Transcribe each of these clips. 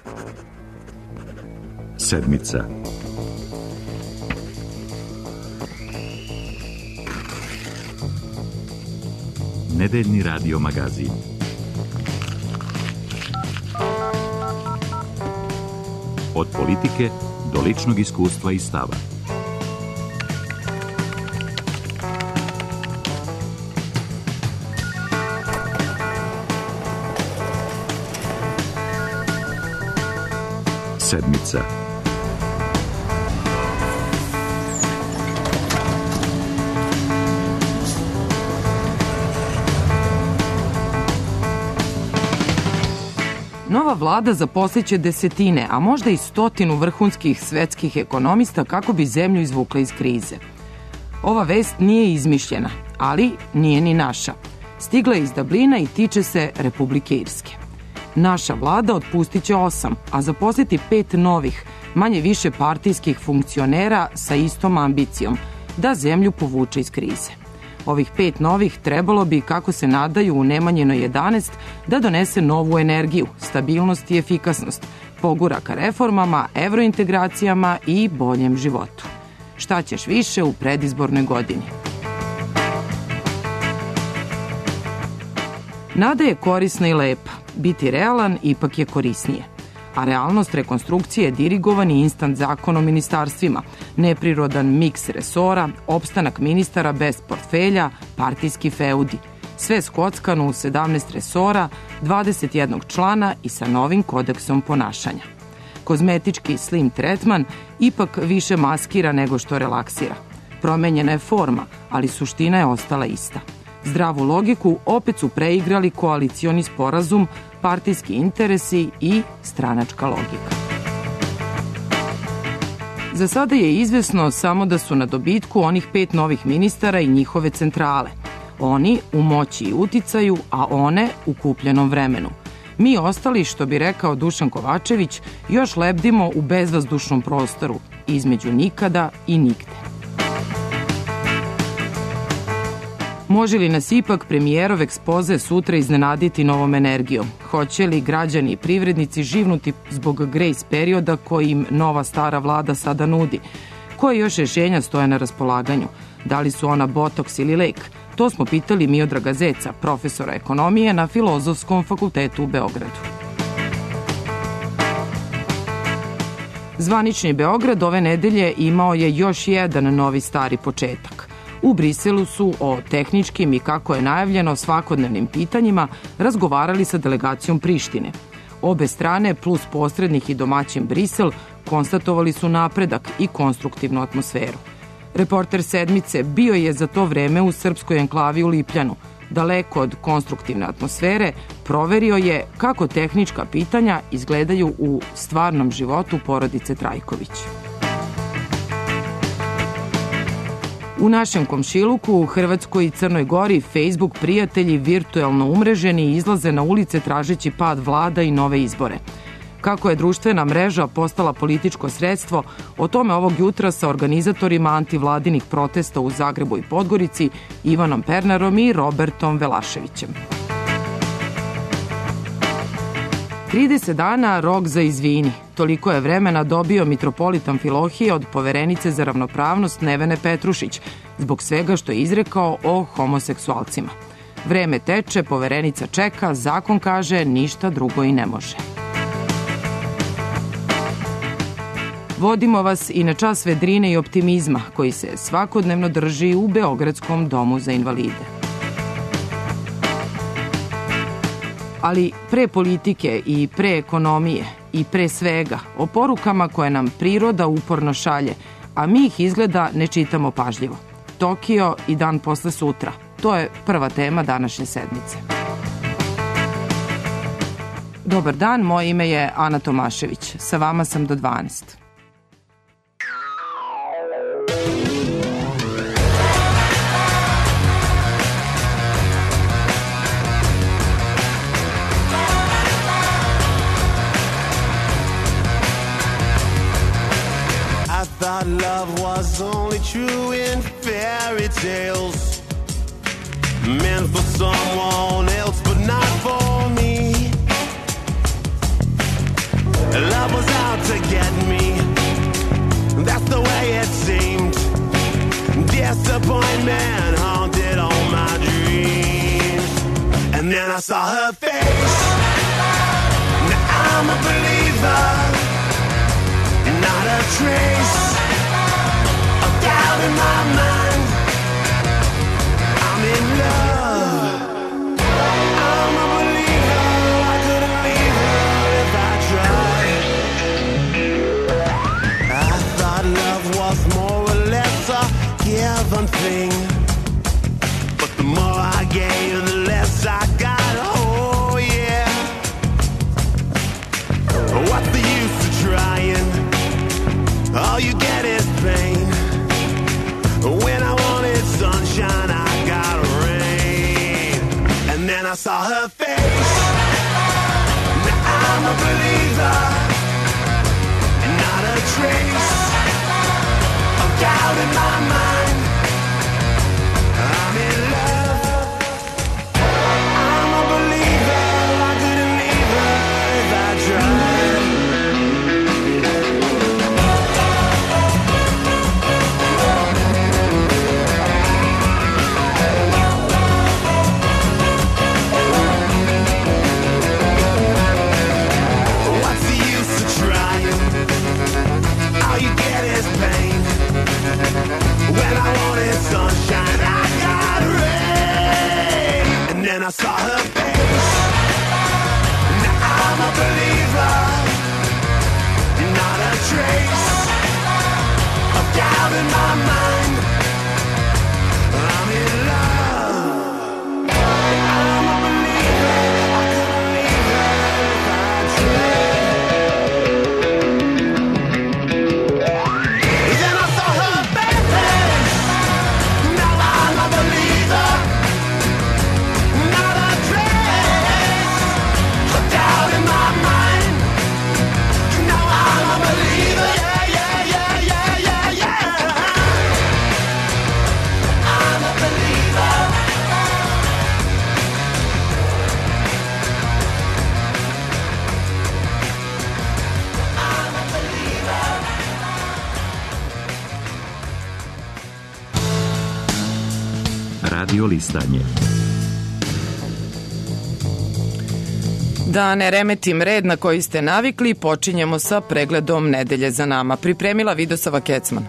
Sedmica. Nedeljni radio magazin. Od politike do ličnog iskustva i stava. Sedmica. Nova vlada zaposliće desetine, a možda i 100 vrhunskih svetskih ekonomista kako bi zemlju izvukla iz krize. Ova vest nije izmišljena, ali nije ni naša. Stigla je iz Dublina i tiče se Republike Irske. Naša vlada otpustit će 8, a zaposliti 5 novih, manje više partijskih funkcionera sa istom ambicijom, da zemlju povuče iz krize. Ovih 5 novih trebalo bi, kako se nadaju u Nemanjinoj 11, da donese novu energiju, stabilnost i efikasnost, pogura ka reformama, evrointegracijama i boljem životu. Šta ćeš više u predizbornoj godini? Nada je korisna i lepa. Biti realan ipak je korisnije. A realnost rekonstrukcije je dirigovan i instant zakon o ministarstvima, neprirodan miks resora, opstanak ministara bez portfelja, partijski feudi. Sve skockano u 17 resora, 21 člana i sa novim kodeksom ponašanja. Kozmetički slim tretman ipak više maskira nego što relaksira. Promenjena je forma, ali suština je ostala ista. Zdravu logiku opet su preigrali koalicioni sporazum, partijski interesi i stranačka logika. Za sada je izvesno samo da su na dobitku onih 5 novih ministara i njihove centrale. Oni u moći i uticaju, a one u kupljenom vremenu. Mi ostali, što bi rekao Dušan Kovačević, još lebdimo u bezvazdušnom prostoru, između nikada i nigde. Može li nas ipak premijerov ekspoze sutra iznenaditi novom energijom? Hoće li građani i privrednici živnuti zbog grejs perioda koji im nova stara vlada sada nudi? Koje još rješenja stoje na raspolaganju? Da li su ona botoks ili lek? To smo pitali Miodraga Zeca, profesora ekonomije na Filozofskom fakultetu u Beogradu. Zvanični Beograd ove nedelje imao je još jedan novi stari početak. U Briselu su o tehničkim i, kako je najavljeno, svakodnevnim pitanjima razgovarali sa delegacijom Prištine. Obe strane, plus posrednih i domaćin Brisel, konstatovali su napredak i konstruktivnu atmosferu. Reporter Sedmice bio je za to vreme u srpskoj enklavi u Lipljanu. Daleko od konstruktivne atmosfere, proverio je kako tehnička pitanja izgledaju u stvarnom životu porodice Trajković. U našem komšiluku, u Hrvatskoj i Crnoj Gori, Facebook prijatelji virtuelno umreženi izlaze na ulice tražeći pad vlada i nove izbore. Kako je društvena mreža postala političko sredstvo, o tome ovog jutra sa organizatorima antivladinih protesta u Zagrebu i Podgorici, Ivanom Pernarom i Robertom Velaševićem. 30 dana rok za izvini. Toliko je vremena dobio mitropolit Amfilohije od poverenice za ravnopravnost Nevene Petrušić, zbog svega što je izrekao o homoseksualcima. Vreme teče, poverenica čeka, zakon kaže ništa drugo i ne može. Vodimo vas i na čas vedrine i optimizma koji se svakodnevno drži u Beogradskom domu za invalide. Ali pre politike i pre ekonomije i pre svega o porukama koje nam priroda uporno šalje, a mi ih izgleda ne čitamo pažljivo. Tokio i dan posle sutra. To je prva tema današnje sedmice. Dobar dan, moje ime je Ana Tomašević. Sa vama sam do 12. Thought love was only true in fairy tales, meant for someone else but not for me. saw her face. Now I'm a believer, not a trace of doubt in my mind. I'm in love. I'm a believer. I couldn't leave her if I tried. I thought love was more or less a given thing, but the more I gave, the less I got. Oh yeah. What's the use of trying? All you get is pain. When I wanted sunshine, I got rain. And then I saw her face. Now I'm a believer, not a trace of doubt in my mind. I'm in love. I'm a believer. I couldn't leave her if I tried. What's the use of trying? All you get is pain. When I wanted sunshine, I got rain. And then I saw her face. Now I'm a believer, not a trace of doubt in my mind. I'm in love. I'm a believer. I couldn't leave her if I tried. Then I saw her face. Now I'm a believer, not a trace of doubt in my mind. Now I'm a believer, yeah, yeah, yeah, yeah, yeah, yeah. I'm a believer. I'm a believer. Radio Listanje. Da ne remetim red na koji ste navikli, počinjemo sa pregledom nedelje za nama. Pripremila Vidosava Kecman.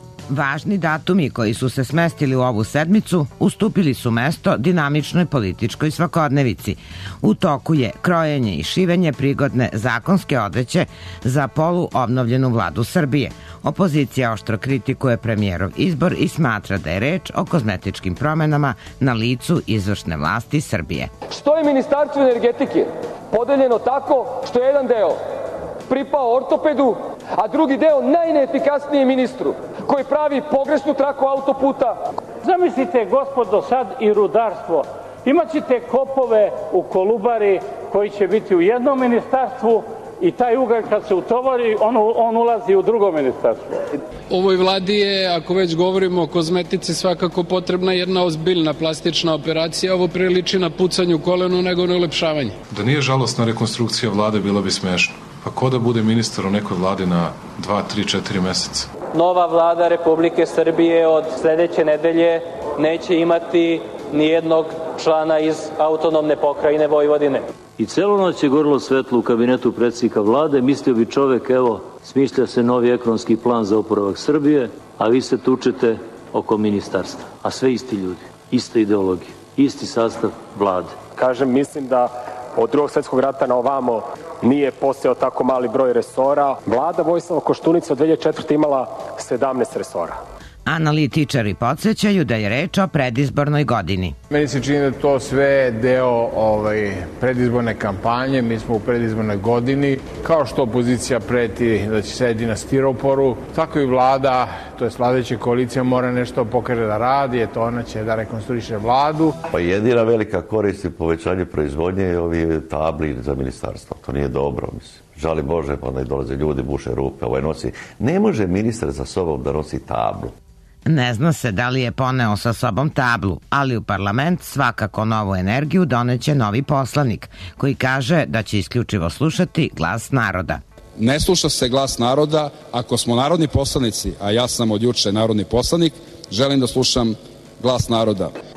Važni datumi koji su se smestili u ovu sedmicu ustupili su mesto dinamičnoj političkoj svakodnevici. U toku je krojenje i šivenje prigodne zakonske odeće za poluobnovljenu vladu Srbije. Opozicija oštro kritikuje premijerov izbor i smatra da je reč o kozmetičkim promenama na licu izvršne vlasti Srbije. Što je Ministarstvo energetike podeljeno tako što je jedan deo pripao ortopedu, a drugi deo najneefikasnijem ministru koji pravi pogrešnu traku autoputa. Zamislite, gospodo, sad i rudarstvo. Imaćete kopove u Kolubari koji će biti u jednom ministarstvu i taj ugalj kad se utovari, on ulazi u drugo ministarstvo. Ovoj vladi je, ako već govorimo o kozmetici, svakako potrebna jedna ozbiljna plastična operacija. Ovo priliči na pucanju kolenu nego na ulepšavanje. Da nije žalosna rekonstrukcija vlade, bilo bi smešno. Pa ko da bude ministar u nekoj vladi na 2, 3, 4 meseca? Nova vlada Republike Srbije od sledeće nedelje neće imati nijednog člana iz autonomne pokrajine Vojvodine. I celo noć je gorilo svetlo u kabinetu predsjednika vlade. Mislio bi čovek, evo, smišlja se novi ekonomski plan za oporavak Srbije, a vi se tučete oko ministarstva. A sve isti ljudi, ista ideologija, isti sastav vlade. Kažem, mislim da od drugog svjetskog rata na ovamo nije postojao tako mali broj resora. Vlada Vojislava Koštunice od 2004. imala 17 resora. Analitičari podsjećaju da je reč o predizbornoj godini. Meni se čini da to sve deo predizborne kampanje, mi smo u predizbornoj godini. Kao što opozicija preti da će sedi na stiroporu, tako i vlada, to je vladajuća koalicija, mora nešto pokaže da radi, eto ona će da rekonstruiše vladu. Pa jedina velika korist je povećanje proizvodnje i ovi tabli za ministarstvo. To nije dobro, mislim. Žali Bože, pa onda i dolaze ljudi, buše rupe, nosi. Ne može ministar za sobom da nosi tablu. Ne zna se da li je poneo sa sobom tablu, ali u parlament svakako novu energiju doneće novi poslanik, koji kaže da će isključivo slušati glas naroda. Ne sluša se glas naroda. Ako smo narodni poslanici, a ja sam od juče narodni poslanik, želim da slušam glas naroda.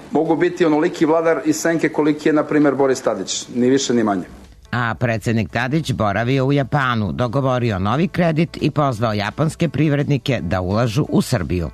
mogu biti onoliki vladar iz senke koliki je, na primjer, Boris Tadić, ni više ni manje. A predsednik Tadić boravio u Japanu, dogovorio novi kredit i pozvao japanske privrednike da ulažu u Srbiju.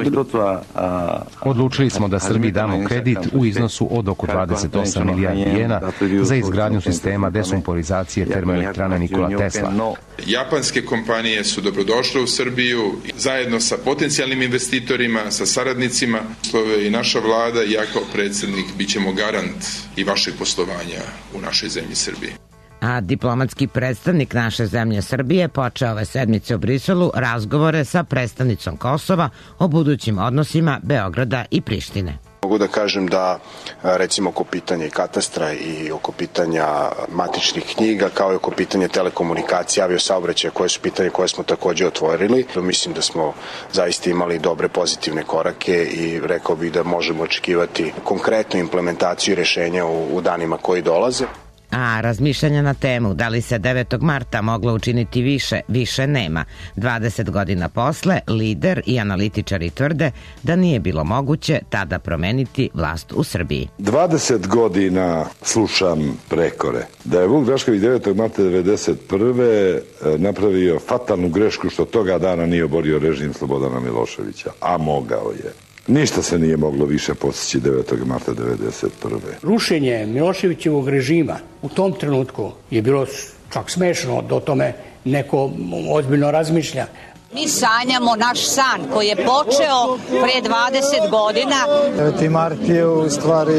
Odlučili smo da Srbiji damo kredit u iznosu od oko 28 milijardi jena za izgradnju sistema desumporizacije termoelektrane Nikola Tesla. Japanske kompanije su dobrodošle u Srbiju zajedno sa potencijalnim investitorima, sa saradnicima. I naša vlada i ja kao predsednik bit ćemo garant i vašeg poslovanja u našoj zemlji Srbiji. A diplomatski predstavnik naše zemlje Srbije počeo ove sedmice u Briselu razgovore sa predstavnicom Kosova o budućim odnosima Beograda i Prištine. Mogu da kažem da, recimo, oko pitanja i katastra i oko pitanja matičnih knjiga, kao i oko pitanja telekomunikacija, aviosaobraćaja, koje su pitanje koje smo takođe otvorili. Mislim da smo zaista imali dobre pozitivne korake i rekao bih da možemo očekivati konkretnu implementaciju rešenja u danima koji dolaze. A razmišljanja na temu da li se 9. marta moglo učiniti više nema. 20 godina posle, lider i analitičari tvrde da nije bilo moguće tada promeniti vlast u Srbiji. 20 godina slušam prekore da je Vuk Drašković 9. marta 1991. napravio fatalnu grešku što toga dana nije oborio režim Slobodana Miloševića, a mogao je. Ništa se nije moglo više postići 9. marta 1991. Rušenje Miloševićevog režima u tom trenutku je bilo čak smešno da o tome neko ozbiljno razmišlja. Mi sanjamo naš san koji je počeo pre 20 godina. 9. mart je u stvari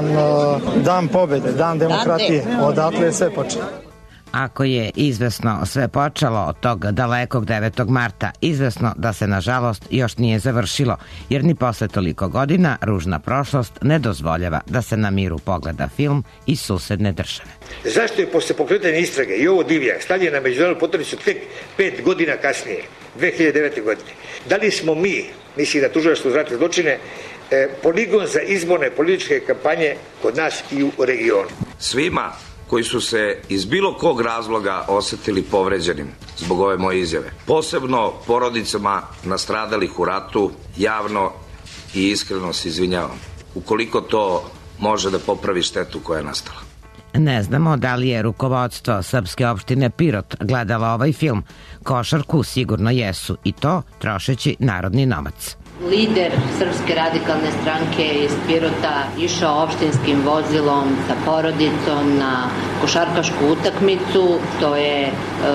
dan pobede, dan demokratije. Odatle je sve počelo. Ako je izvesno sve počelo od tog dalekog 9. marta, izvesno da se nažalost još nije završilo, jer ni posle toliko godina ružna prošlost ne dozvoljava da se na miru pogleda film iz susedne države. Zašto je posle pokretanja istrage i ovo Divljak stavljen na međunarodnu poternicu tek 5 godina kasnije, 2009. godine? Da li smo mi, mislim da tužilaštvo za ratne zločine, poligon za izborne političke kampanje kod nas i u regionu? Svima koji su se iz bilo kog razloga osetili povređenim zbog ove moje izjave, posebno porodicama nastradalih u ratu, javno i iskreno se izvinjavam, ukoliko to može da popravi štetu koja je nastala. Ne znamo da li je rukovodstvo srpske opštine Pirot gledalo ovaj film. Košarku sigurno jesu, i to trošeći narodni novac. Lider Srpske radikalne stranke iz Pirota išao opštinskim vozilom sa porodicom na košarkašku utakmicu. To je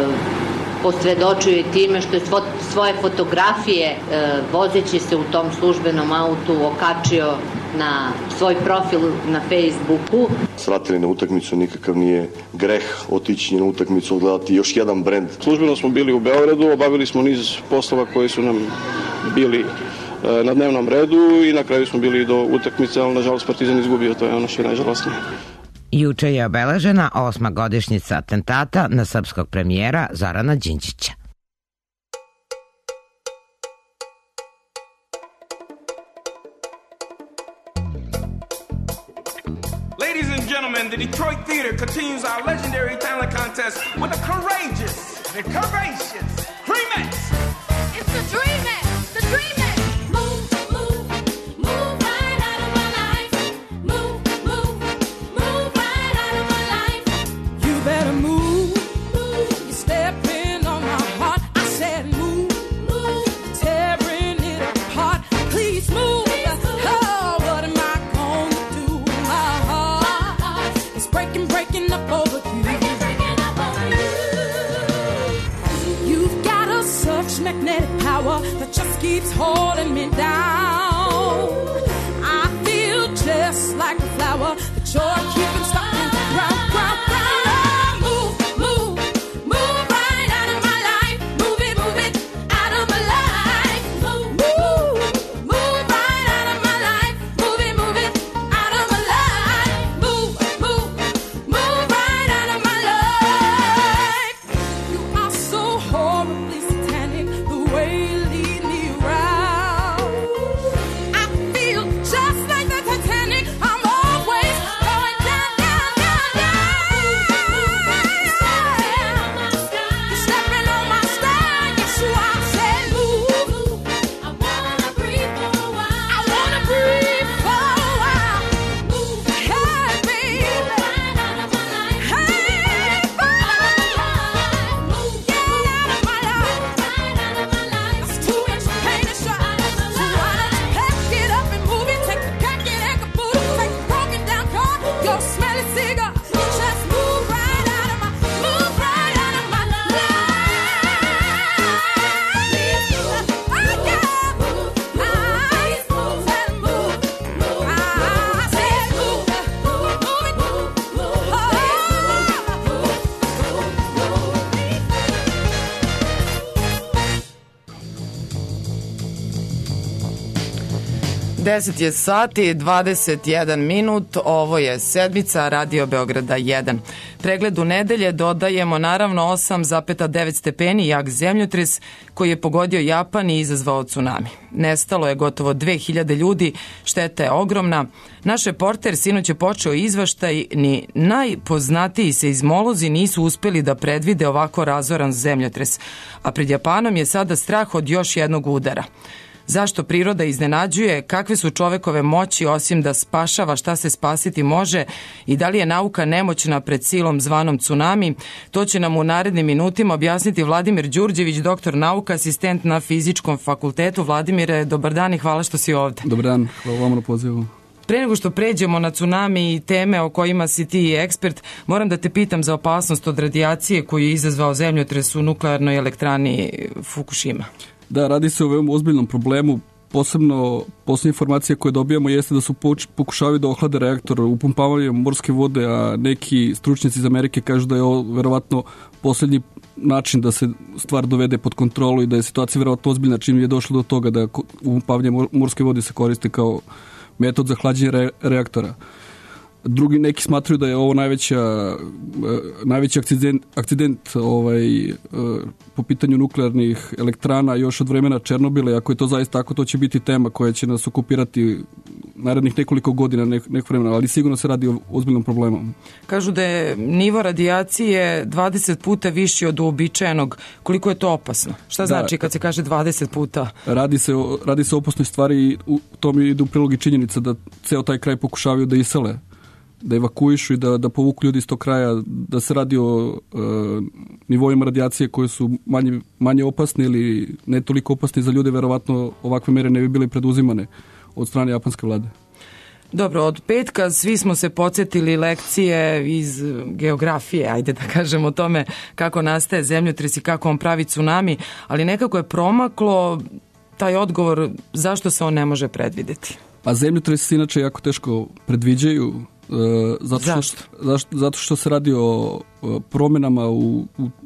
posvedočio i time što je svoje fotografije vozeći se u tom službenom autu okačio na svoj profil na Facebooku. Svratili na utakmicu, nikakav nije greh otići na utakmicu, odgledati još jedan brend. Službeno smo bili u Beogradu, obavili smo niz poslova koji su nam bili na dnevnom redu i na kraju smo bili do utakmice, ali nažalost Partizan izgubio, to je ono što je najžalostnije. Juče je obeležena 8. godišnjica atentata na srpskog premijera Zorana Đinđića. Ladies and gentlemen, the Detroit Theater continues our legendary talent contest with a courageous and curvaceous Dreamex. It's the Dreamex! The Dreamex! Magnetic power that just keeps holding me down. I feel just like a flower that you're keeping stuck in the ground, ground, ground. Oh, move, move, move right out of my life. Move it out of my life. Move, move, move right out of my life. Move it out of my life. Move, move, move right out of my life. You are so horribly just like the Titanic, I'm always going down. 10 je sati, 21 minut, ovo je sedmica Radio Beograda 1. Pregledu nedelje dodajemo naravno 8,9 stepeni jak zemljotres koji je pogodio Japan i izazvao tsunami. Nestalo je gotovo 2000 ljudi, šteta je ogromna. Naš reporter sinoć je počeo izveštaj, ni najpoznatiji seizmolozi nisu uspeli da predvide ovako razoran zemljotres, a pred Japanom je sada strah od još jednog udara. Zašto priroda iznenađuje, kakve su čovekove moći osim da spašava šta se spasiti može i da li je nauka nemoćna pred silom zvanom tsunami, to će nam u narednim minutima objasniti Vladimir Đurđević, doktor nauka, asistent na Fizičkom fakultetu. Vladimire, dobar dan i hvala što si ovde. Dobar dan, hvala vam na pozivu. Pre nego što pređemo na tsunami i teme o kojima si ti ekspert, moram da te pitam za opasnost od radijacije koju je izazvao zemljotres u nuklearnoj elektrani Fukushima. Da, radi se o veoma ozbiljnom problemu. Posebno, posljednje informacije koje dobijamo jeste da su pokušavaju da ohlade reaktor upumpavanjem morske vode, a neki stručnjaci iz Amerike kažu da je ovo verovatno posljednji način da se stvar dovede pod kontrolu i da je situacija verovatno ozbiljna čim je došlo do toga da upumpavanje morske vode se koriste kao metod za hlađenje reaktora. Drugi neki smatraju da je ovo najveći akcident po pitanju nuklearnih elektrana još od vremena Černobila. Ako je to zaista tako, to će biti tema koja će nas okupirati narednih nekoliko godina, neko vremena, ali sigurno se radi o ozbiljnom problemu. Kažu da je nivo radijacije 20 puta viši od uobičajenog. Koliko je to opasno? Šta znači kad se kaže 20 puta? Radi se o opasnoj stvari i u tome ide u prilog i činjenica da ceo taj kraj pokušavaju da isele, da evakuišu i da povuku ljudi iz tog kraja, da se radi o nivoima radijacije koje su manje opasne ili ne toliko opasne za ljude, verovatno ovakve mere ne bi bile preduzimane od strane japanske vlade. Dobro, od petka svi smo se podsjetili lekcije iz geografije, ajde da kažemo o tome kako nastaje zemljotres i kako on pravi tsunami, ali nekako je promaklo taj odgovor zašto se on ne može predvideti. A zemljotres se inače jako teško predviđaju. Zato što se radi o promjenama u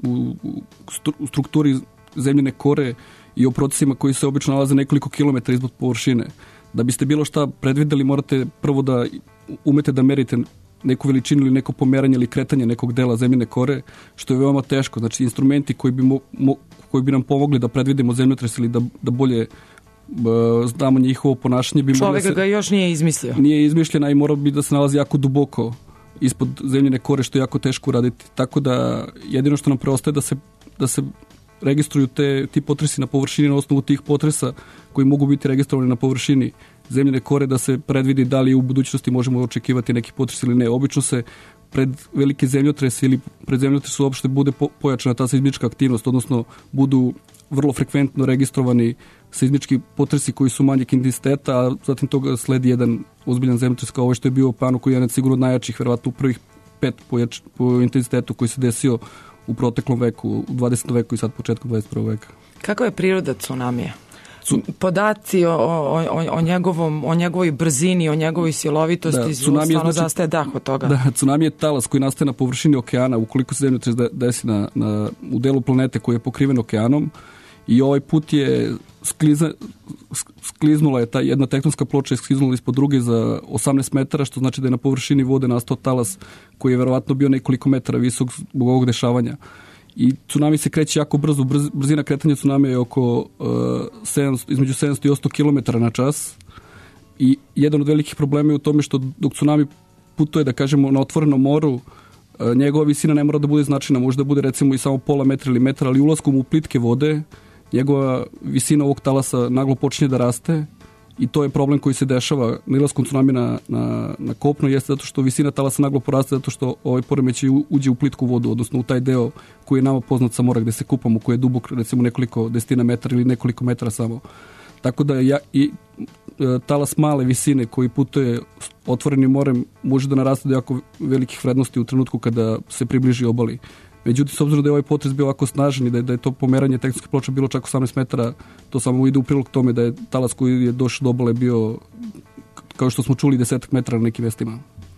strukturi zemljine kore i o procesima koji se obično nalaze nekoliko kilometara ispod površine. Da biste bilo šta predvideli, morate prvo da umete da merite neku veličinu ili neko pomeranje ili kretanje nekog dela zemljine kore, što je veoma teško. Znači, instrumenti koji bi nam pomogli da predvidimo zemljotres ili da bolje znamo njihovo ponašanje. Čovjek ga još nije izmislio. Nije izmišljena i mora bi da se nalazi jako duboko ispod zemljine kore, što je jako teško uraditi. Tako da jedino što nam preostaje da se registruju ti potresi na površini na osnovu tih potresa koji mogu biti registrovani na površini zemljine kore, da se predvidi da li u budućnosti možemo očekivati neki potres ili ne. Obično se pred velike zemljotrese ili pred zemljotresu uopšte bude pojačana ta seizmička aktivnost, odnosno budu vrlo frekventno registrovani seizmički potresi koji su manjeg intenziteta, a zatim toga sledi jedan ozbiljan zemljotres kao ovaj što je bio u Japanu, koji je jedan sigurno od najjačih, verovatno u prvih 5 po intenzitetu koji se desio u proteklom veku, u 20. veku i sad početkom 21. veka. Kakva je priroda tsunamija? Podaci o njegovoj brzini, o njegovoj silovitosti, stvarno zastaje dah od toga. Da, tsunami je talas koji nastaje na površini okeana, ukoliko se zemljotres desi u delu planete koji je pokriven okeanom, i ovaj put je skliznula je ta jedna tektonska ploča je skliznula ispod druge za 18 metara, što znači da je na površini vode nastao talas koji je verovatno bio nekoliko metara visok zbog ovog dešavanja. I tsunami se kreće jako brzo, brzina kretanja tsunamija je oko između 700 i 800 km na čas, i jedan od velikih problema je u tome što dok tsunami putuje, da kažemo, na otvorenom moru, njegova visina ne mora da bude značajna, može da bude recimo i samo pola metra ili metra, ali ulaskom u plitke vode njegova visina ovog talasa naglo počinje da raste, i to je problem koji se dešava nilaskom tsunamija na kopno, jeste zato što visina talasa naglo poraste, zato što ovaj poremećaj uđe u plitku vodu, odnosno u taj deo koji je nama poznat sa mora gde se kupamo, koji je dubok recimo nekoliko desetina metara ili nekoliko metara samo. Tako da i talas male visine koji putuje otvorenim morem može da naraste do jako velikih vrednosti u trenutku kada se približi obali. Međutim, s obzirom da je ovaj potres bio ovako snažan i da je to pomeranje tektonske ploče bilo čak 18 metara, to samo ide u prilog tome da je talas koji je došao do obale bio, kao što smo čuli, 10 metara na nekim mestima.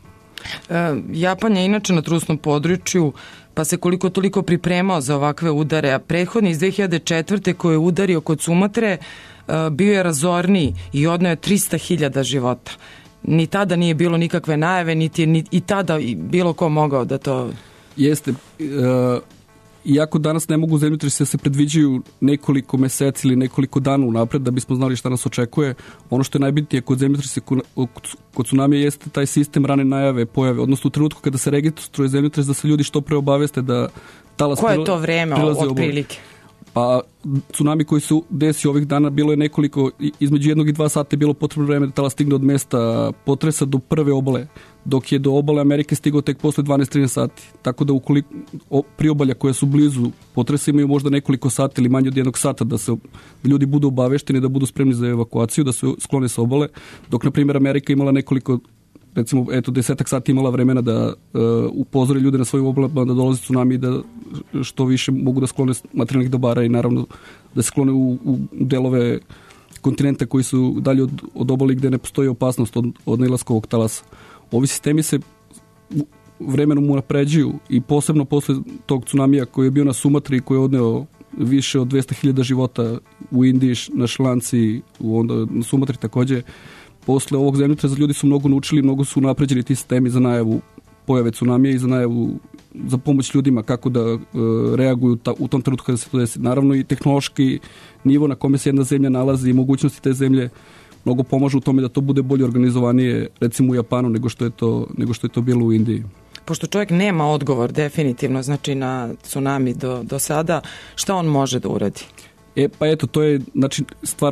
Japan je inače na trusnom području, pa se koliko toliko pripremao za ovakve udare, a prethodni iz 2004. koji je udario kod Sumatre bio je razorniji i odneo je 300.000 života. Ni tada nije bilo nikakve najave, niti je i tada bilo ko mogao da to... Jeste. Iako danas ne mogu zemljotresi da se predviđaju nekoliko meseci ili nekoliko dana unapred da bismo znali šta nas očekuje, ono što je najbitnije kod zemljotresa, kod tsunamija jeste taj sistem rane najave, pojave, odnosno u trenutku kada se registruje zemljotres da se ljudi što pre obaveste da talas koje je to vreme otprilike? Pa tsunami koji se desio ovih dana bilo je nekoliko, između 1 i 2 sata je bilo potrebno vreme da talas stigne od mesta potresa do prve obale, dok je do obale Amerike stigao tek posle 12-13 sati. Tako da ukoliko priobalja koja su blizu potresa imaju možda nekoliko sati ili manje od 1 sata da ljudi budu obavešteni, da budu spremni za evakuaciju, da se sklone sa obale, dok na primjer Amerika imala nekoliko, recimo 10 sati imala vremena da upozori ljude na svojim obalama da dolazi tsunami i da što više mogu da sklone materijalnih dobara i naravno da se sklone u delove kontinenta koji su dalje od obali gde ne postoji opasnost od nailaska ovog talasa. Ovi sistemi se vremenom unapređuju i posebno posle tog tsunamija koji je bio na Sumatri i koji je odneo više od 200.000 života u Indiji, na Šrilanci, na Sumatri takođe. Posle ovog zemljotresa ljudi su mnogo naučili, mnogo su napređeni ti sistemi za najavu pojave tsunamija i za najavu za pomoć ljudima kako da reaguju u tom trenutku kada se to desi. Naravno i tehnološki nivo na kome se jedna zemlja nalazi i mogućnosti te zemlje mnogo pomažu u tome da to bude bolje organizovanije recimo u Japanu nego što je to bilo u Indiji. Pošto čovjek nema odgovor definitivno znači na tsunami do sada, šta on može da uradi? Pa eto, to je znači stvar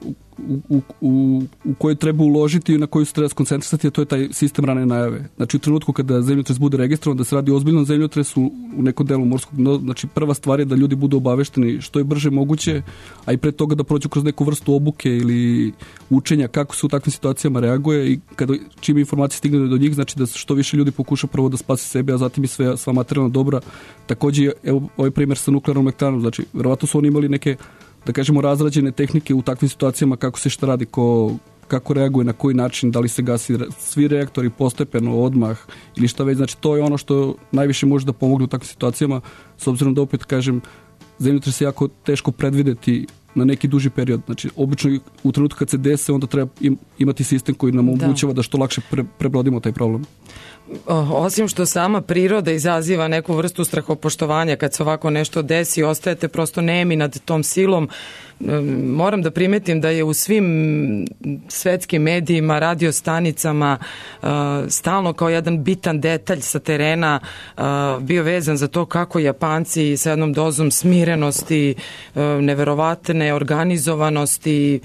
u kojoj treba uložiti i na koju se treba skoncentrisati, a to je taj sistem rane najave. Znači u trenutku kada zemljotres bude registrovan, da se radi o ozbiljnom zemljotresu u nekom delu morskog dna, znači prva stvar je da ljudi budu obavešteni što je brže moguće, a i pre toga da prođu kroz neku vrstu obuke ili učenja kako se u takvim situacijama reaguje i kada čim informacije stigne do njih, znači da što više ljudi pokuša prvo da spasi sebe, a zatim i sva materijalna dobra. Takođe, evo ovaj primjer sa nuklearnom elektranom, znači verovatno su oni imali neke da kažemo razrađene tehnike u takvim situacijama kako se šta radi, kako reaguje, na koji način, da li se gasi svi reaktori postepeno, odmah ili šta već. Znači to je ono što najviše može da pomogne u takvim situacijama, s obzirom da opet kažem zemljotres je jako teško predvideti na neki duži period. Znači obično u trenutku kad se dese onda treba imati sistem koji nam omogućava da što lakše prebrodimo taj problem. Osim što sama priroda izaziva neku vrstu strahopoštovanja kad se ovako nešto desi, ostajete prosto nemi nad tom silom. Moram da primetim da je u svim svetskim medijima, radio stanicama stalno kao jedan bitan detalj sa terena bio vezan za to kako Japanci sa jednom dozom smirenosti, neverovatne organizovanosti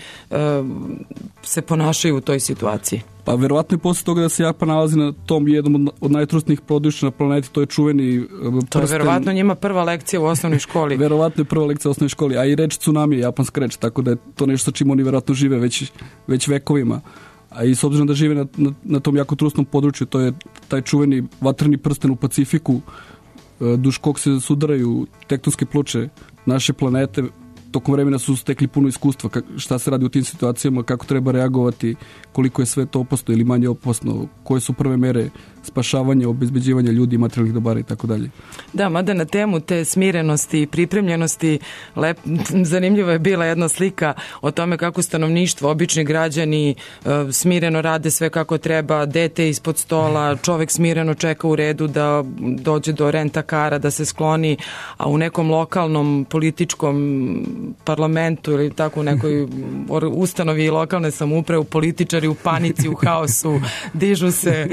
se ponašaju u toj situaciji. Pa verovatno je posle toga da se Japan nalazi na tom jednom od najtrusnijih područja na planeti, to je čuveni prsten. To je verovatno njima prva lekcija u osnovnoj školi. Verovatno je prva lekcija u osnovnoj školi, a i reč tsunami je japanska reč, tako da je to nešto sa čim oni verovatno žive već vekovima. A i s obzirom da žive na tom jako trusnom području, to je taj čuveni vatreni prsten u Pacifiku, duž kog se sudaraju tektonske ploče naše planete. Tokom vremena su stekli puno iskustva šta se radi u tim situacijama, kako treba reagovati, koliko je sve to opasno ili manje opasno, koje su prve mere spašavanja, obezbeđivanja ljudi, materijalnih dobara i tako dalje. Da, mada na temu te smirenosti i pripremljenosti zanimljiva je bila jedna slika o tome kako stanovništvo, obični građani smireno rade sve kako treba, dete ispod stola, čovek smireno čeka u redu da dođe do renta-kara, da se skloni, a u nekom lokalnom političkom parlamentu ili tako u nekoj ustanovi lokalne samouprave, političari u panici, u haosu, dižu se.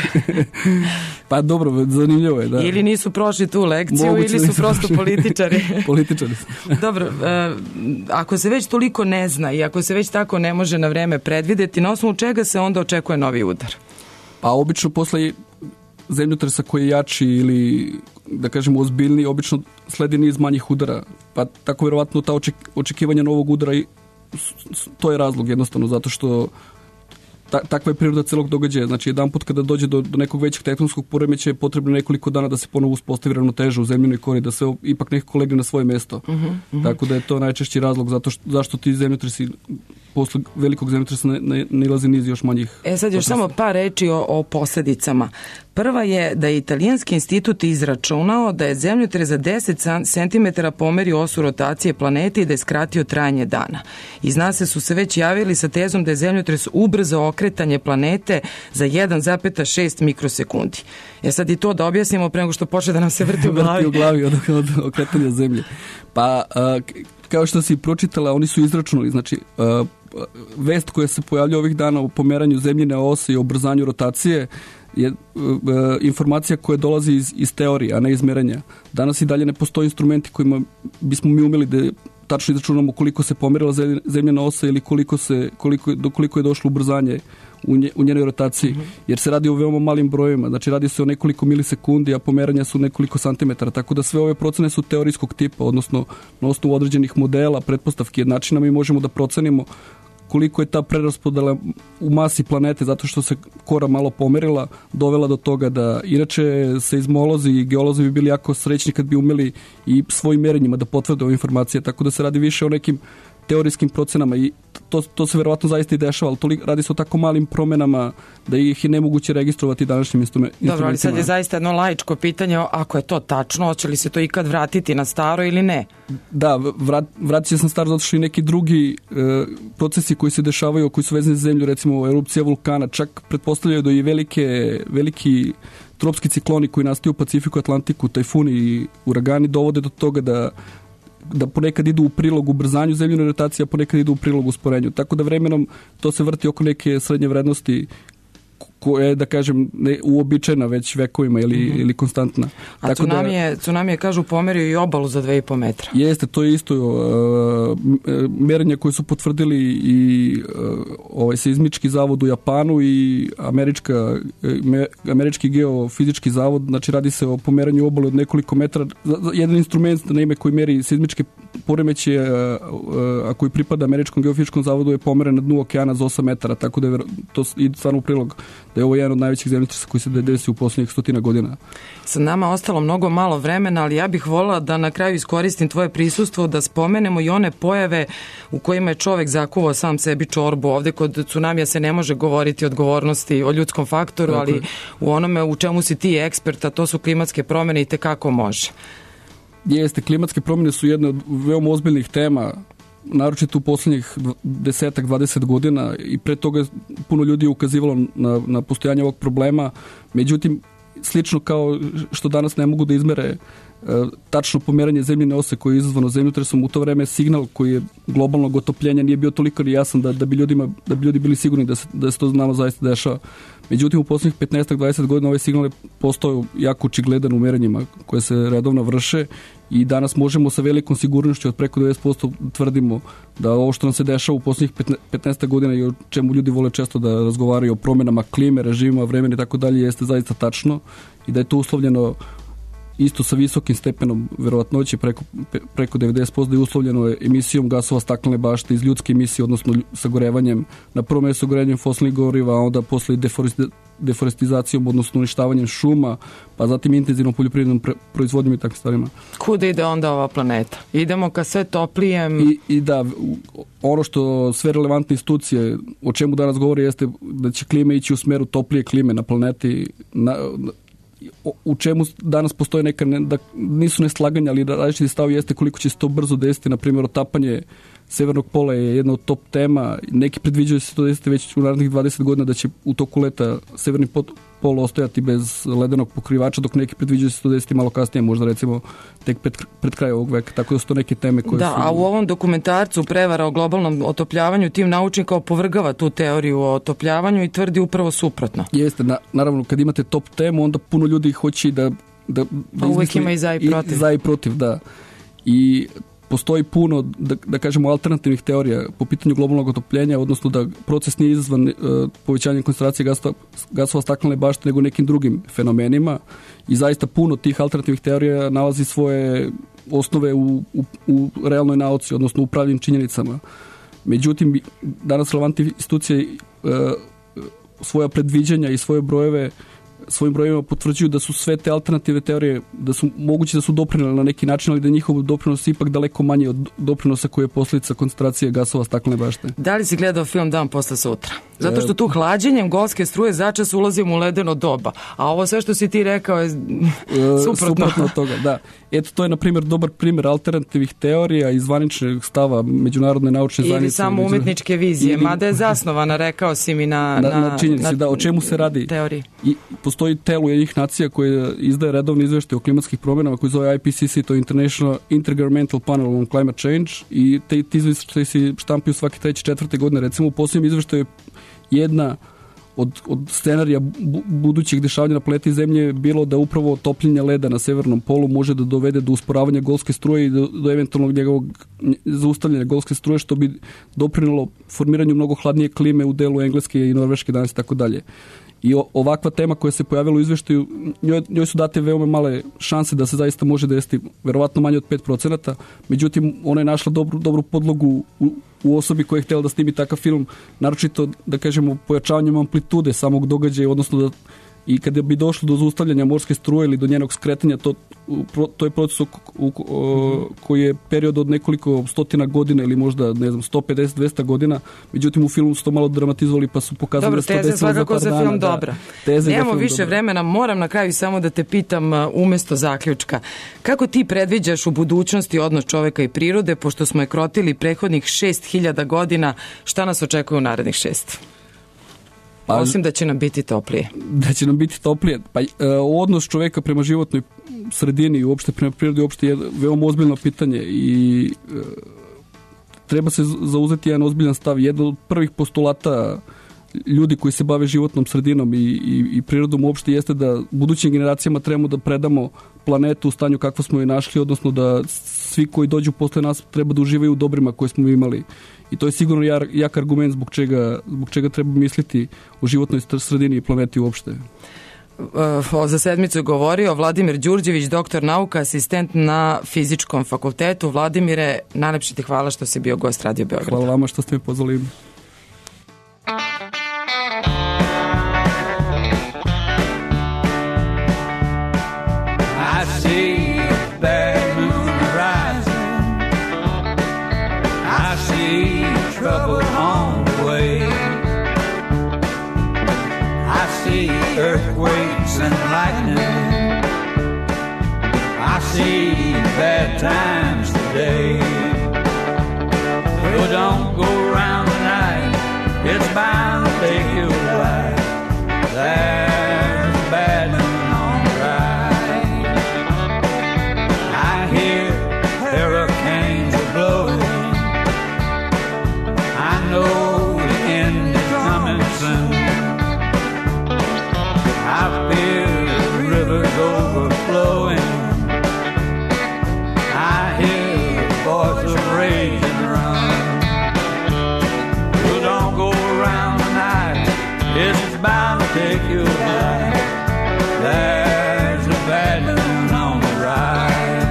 Pa dobro, zanimljivo je, da. Ili nisu prošli tu lekciju ili su prosto političari. Političari. Dobro, ako se već toliko ne zna i ako se već tako ne može na vreme predvideti, na osnovu čega se onda očekuje novi udar? Pa obično posle zemljotresa koji je jači ili da kažemo ozbiljniji, obično sledi niz manjih udara. Pa tako vjerovatno ta očekivanja novog udara to je razlog jednostavno zato što takva je priroda celog događaja. Znači, jedan put kada dođe do nekog većeg tektonskog poremećaja je potrebno nekoliko dana da se ponovo uspostavi ravnoteža u zemljinoj kori, da se ipak nekako legne na svoje mesto. Tako da je to najčešći razlog zašto ti zemljotresi posle velikog zemljotresa nailaze niz još manjih. Sad još samo par reči o posledicama. Prva je da je Italijanski institut izračunao da je zemljotres za 10 cm pomerio osu rotacije planete i da je skratio trajanje dana. Iz NASA su se već javili sa tezom da je zemljotres ubrzao okretanje planete za 1,6 mikrosekundi. Sad i to da objasnimo pre nego što počne da nam se vrti u glavi. Vrti u glavi od okretanja zemlje. Pa, kao što si pročitala, oni su izračunali, znači, vest koja se pojavlja ovih dana o pomeranju zemljine ose i o ubrzanju rotacije je informacija koja dolazi iz teorije, a ne iz merenja. Danas i dalje ne postoje instrumenti kojima bismo mi umeli da tačno izračunamo koliko se pomerila zemljina osa ili koliko je došlo ubrzanje u njenoj rotaciji, jer se radi o veoma malim brojevima, znači radi se o nekoliko milisekundi, a pomeranja su nekoliko santimetara, tako da sve ove procene su teorijskog tipa, odnosno na osnovu određenih modela, pretpostavki, jednačina mi možemo da procenimo koliko je ta preraspodela u masi planete, zato što se kora malo pomerila, dovela do toga da inače seizmolozi i geolozi bi bili jako srećni kad bi umeli i svojim merenjima da potvrde ove informacije, tako da se radi više o nekim teorijskim procenama i to se verovatno zaista i dešava, ali radi se o tako malim promenama da ih je nemoguće registrovati današnjim instrumentima. Dobro, ali sad je zaista jedno laičko pitanje, ako je to tačno, hoće li se to ikad vratiti na staro ili ne? Da, vratit će se na staro zato što i neki drugi procesi koji se dešavaju, koji su vezani za zemlju, recimo erupcija vulkana, čak pretpostavljaju da i veliki tropski cikloni koji nastaju u Pacifiku, Atlantiku, tajfuni i uragani dovode do toga da ponekad idu u prilog ubrzanju zemljine rotacije, a ponekad idu u prilog usporenju. Tako da vremenom to se vrti oko neke srednje vrednosti koja je, da kažem, ne uobičajena već vekovima ili konstantna. A tsunami je, kažu, pomerio i obalu za 2,5 metra. Jeste, to je isto merenja koje su potvrdili i seizmički zavod u Japanu i američki geofizički zavod, znači radi se o pomeranju obale od nekoliko metara. Jedan instrument na ime koji meri seizmičke poremeće, a koji pripada američkom geofizičkom zavodu, je pomeren na dnu okeana za 8 metara, tako da je to ide stvarno u prilog da je ovo jedan od najvećih zemljotresa koji se desi u posljednjih 100 godina. Sa nama ostalo mnogo malo vremena, ali ja bih voljela da na kraju iskoristim tvoje prisustvo da spomenemo i one pojave u kojima je čovek zakuvao sam sebi čorbu. Ovde kod tsunamija se ne može govoriti o odgovornosti, o ljudskom faktoru, ali u onome u čemu si ti ekspert, a to su klimatske promjene, i tekako može. Jeste, klimatske promjene su jedna od veoma ozbiljnih tema, naročito u posljednjih 10-20 godina, i pre toga puno ljudi je ukazivalo na postojanje ovog problema. Međutim, slično kao što danas ne mogu da izmere tačno pomeranje zemljine ose koje je izazvano zemljotresom, u to vreme signal koji je globalnog otopljenja nije bio toliko jasan da bi ljudi bili sigurni da se to znamo zaista dešava. Međutim, u posljednjih 15-20 godina ovaj signal je postao jako očigledan u merenjima koje se redovno vrše i danas možemo sa velikom sigurnošću od preko 90% tvrdimo da ovo što nam se dešava u posljednjih 15 godina i o čemu ljudi vole često da razgovaraju o promjenama klime, režima, vremena i tako dalje, jeste zaista tačno i da je to uslovljeno isto sa visokim stepenom verovatnoće preko 90%, da je uslovljeno emisijom gasova staklene bašte iz ljudske emisije, odnosno sagorevanjem, na prvom mjestu sagorevanjem fosilnih goriva, a onda posle deforestizacijom, odnosno uništavanjem šuma, pa zatim intenzivnom poljoprivrednom proizvodnjom i takvim stvarima. Kuda ide onda ova planeta? Idemo ka sve toplijem? I da, ono što sve relevantne institucije o čemu danas govori jeste da će klima ići u smeru toplije klime na planeti, u čemu danas postoje neka, nisu neslaganja, ali različiti stav jeste koliko će se to brzo desiti. Na primjer, otapanje severnog pola je jedna od top tema. Neki predviđaju se to desiti već u narednih 20 godina, da će u toku leta severni pol ostajati bez ledenog pokrivača, dok neki predviđaju se to desiti malo kasnije, možda recimo tek pred kraj ovog veka. Tako da su to neke teme koje su... A u ovom dokumentarcu Prevara o globalnom otopljavanju tim naučnik opovrgava tu teoriju o otopljavanju i tvrdi upravo suprotno. Jeste, naravno, kad imate top temu, onda puno ljudi hoće da uvijek ima i za i protiv. I za i protiv, da. I postoji puno, da kažemo, alternativnih teorija po pitanju globalnog otopljenja, odnosno da proces nije izazvan povećanjem koncentracije gasova staklene bašte nego nekim drugim fenomenima, i zaista puno tih alternativnih teorija nalazi svoje osnove u realnoj nauci, odnosno u pravim činjenicama. Međutim, danas relevantne institucije svoja predviđanja i svoje brojeve svojim brojevima potvrđuju da su sve te alternative teorije, da su moguće da su doprinele na neki način, ali da je njihov doprinos ipak daleko manji od doprinosa koji je posljedica koncentracije gasova staklene bašte. Da li si gledao film Dan posle sutra? Zato što tu hlađenjem Golske struje začas ulazimo u ledeno doba, a ovo sve što si ti rekao je suprotno od toga, da. Eto, to je, na primjer, dobar primjer alternativnih teorija i zvaničnog stava međunarodne naučne zajednice. Ili samo umetničke vizije, mada je zasnovana, rekao si mi, na činjenici, da, o čemu se radi. Teoriji. I postoji telo jednih nacija koje izdaje redovni izveštaj o klimatskih promjenama koji zove IPCC, to je International Intergovernmental Panel on Climate Change, i ti izveštaj se štampaju svake 3-4 godine. Recimo, u posljednjem izveštaju jedna od scenarija budućih dešavanja na planeti Zemlje je bilo da upravo topljenje leda na severnom polu može da dovede do usporavanja Golske struje i do eventualnog njegovog zaustavljanja Golske struje, što bi doprinelo formiranju mnogo hladnije klime u delu Engleske i Norveške danas i tako dalje. I ovakva tema koja se pojavila u izveštaju, njoj su date veoma male šanse da se zaista može desiti, verovatno manje od 5%, međutim ona je našla dobru podlogu u osobi koja je htjela da snimi takav film, naročito, da kažemo, pojačavanjem amplitude samog događaja, odnosno da i kada bi došlo do zaustavljanja morske struje ili do njenog skretanja, to je proces koji je period od nekoliko stotina godina ili možda, ne znam, 150-200 godina. Međutim, u filmu su to malo dramatizovali pa su pokazali da se to desilo za par dana. Dobro, teza svakako za film dobra. Nemamo više vremena, moram na kraju samo da te pitam umjesto zaključka. Kako ti predviđaš u budućnosti odnos čoveka i prirode, pošto smo je krotili prethodnih 6000 godina, šta nas očekuje u narednih 6? Osim da će nam biti toplije. Da će nam biti toplije. Pa odnos čoveka prema životnoj sredini i uopšte prema prirodi uopšte je veoma ozbiljno pitanje i treba se zauzeti jedan ozbiljan stav. Jedan od prvih postulata ljudi koji se bave životnom sredinom i prirodom uopšte jeste da budućim generacijama trebamo da predamo planetu u stanju kakvo smo je našli, odnosno da svi koji dođu posle nas treba da uživaju u dobrima koje smo imali. I to je sigurno jak argument zbog čega treba misliti o životnoj sredini i planeti uopšte. Za sedmicu je govorio Vladimir Đurđević, doktor nauka, asistent na Fizičkom fakultetu. Vladimire, najlepše ti hvala što si bio gost Radio Beograd. Hvala vama što ste me pozvali. I see bad moon rising. I see trouble on the way. I see earthquakes and lightning. I see bad times today. So don't go around tonight. It's bound to take your life. There's a bad moon on the rise. I hear hurricanes are blowing. I know the end is coming soon. I feel the rivers overflowing. I hear the voice of rage and run. So don't go around tonight. It's bound to take your life. There's a bad moon on the rise.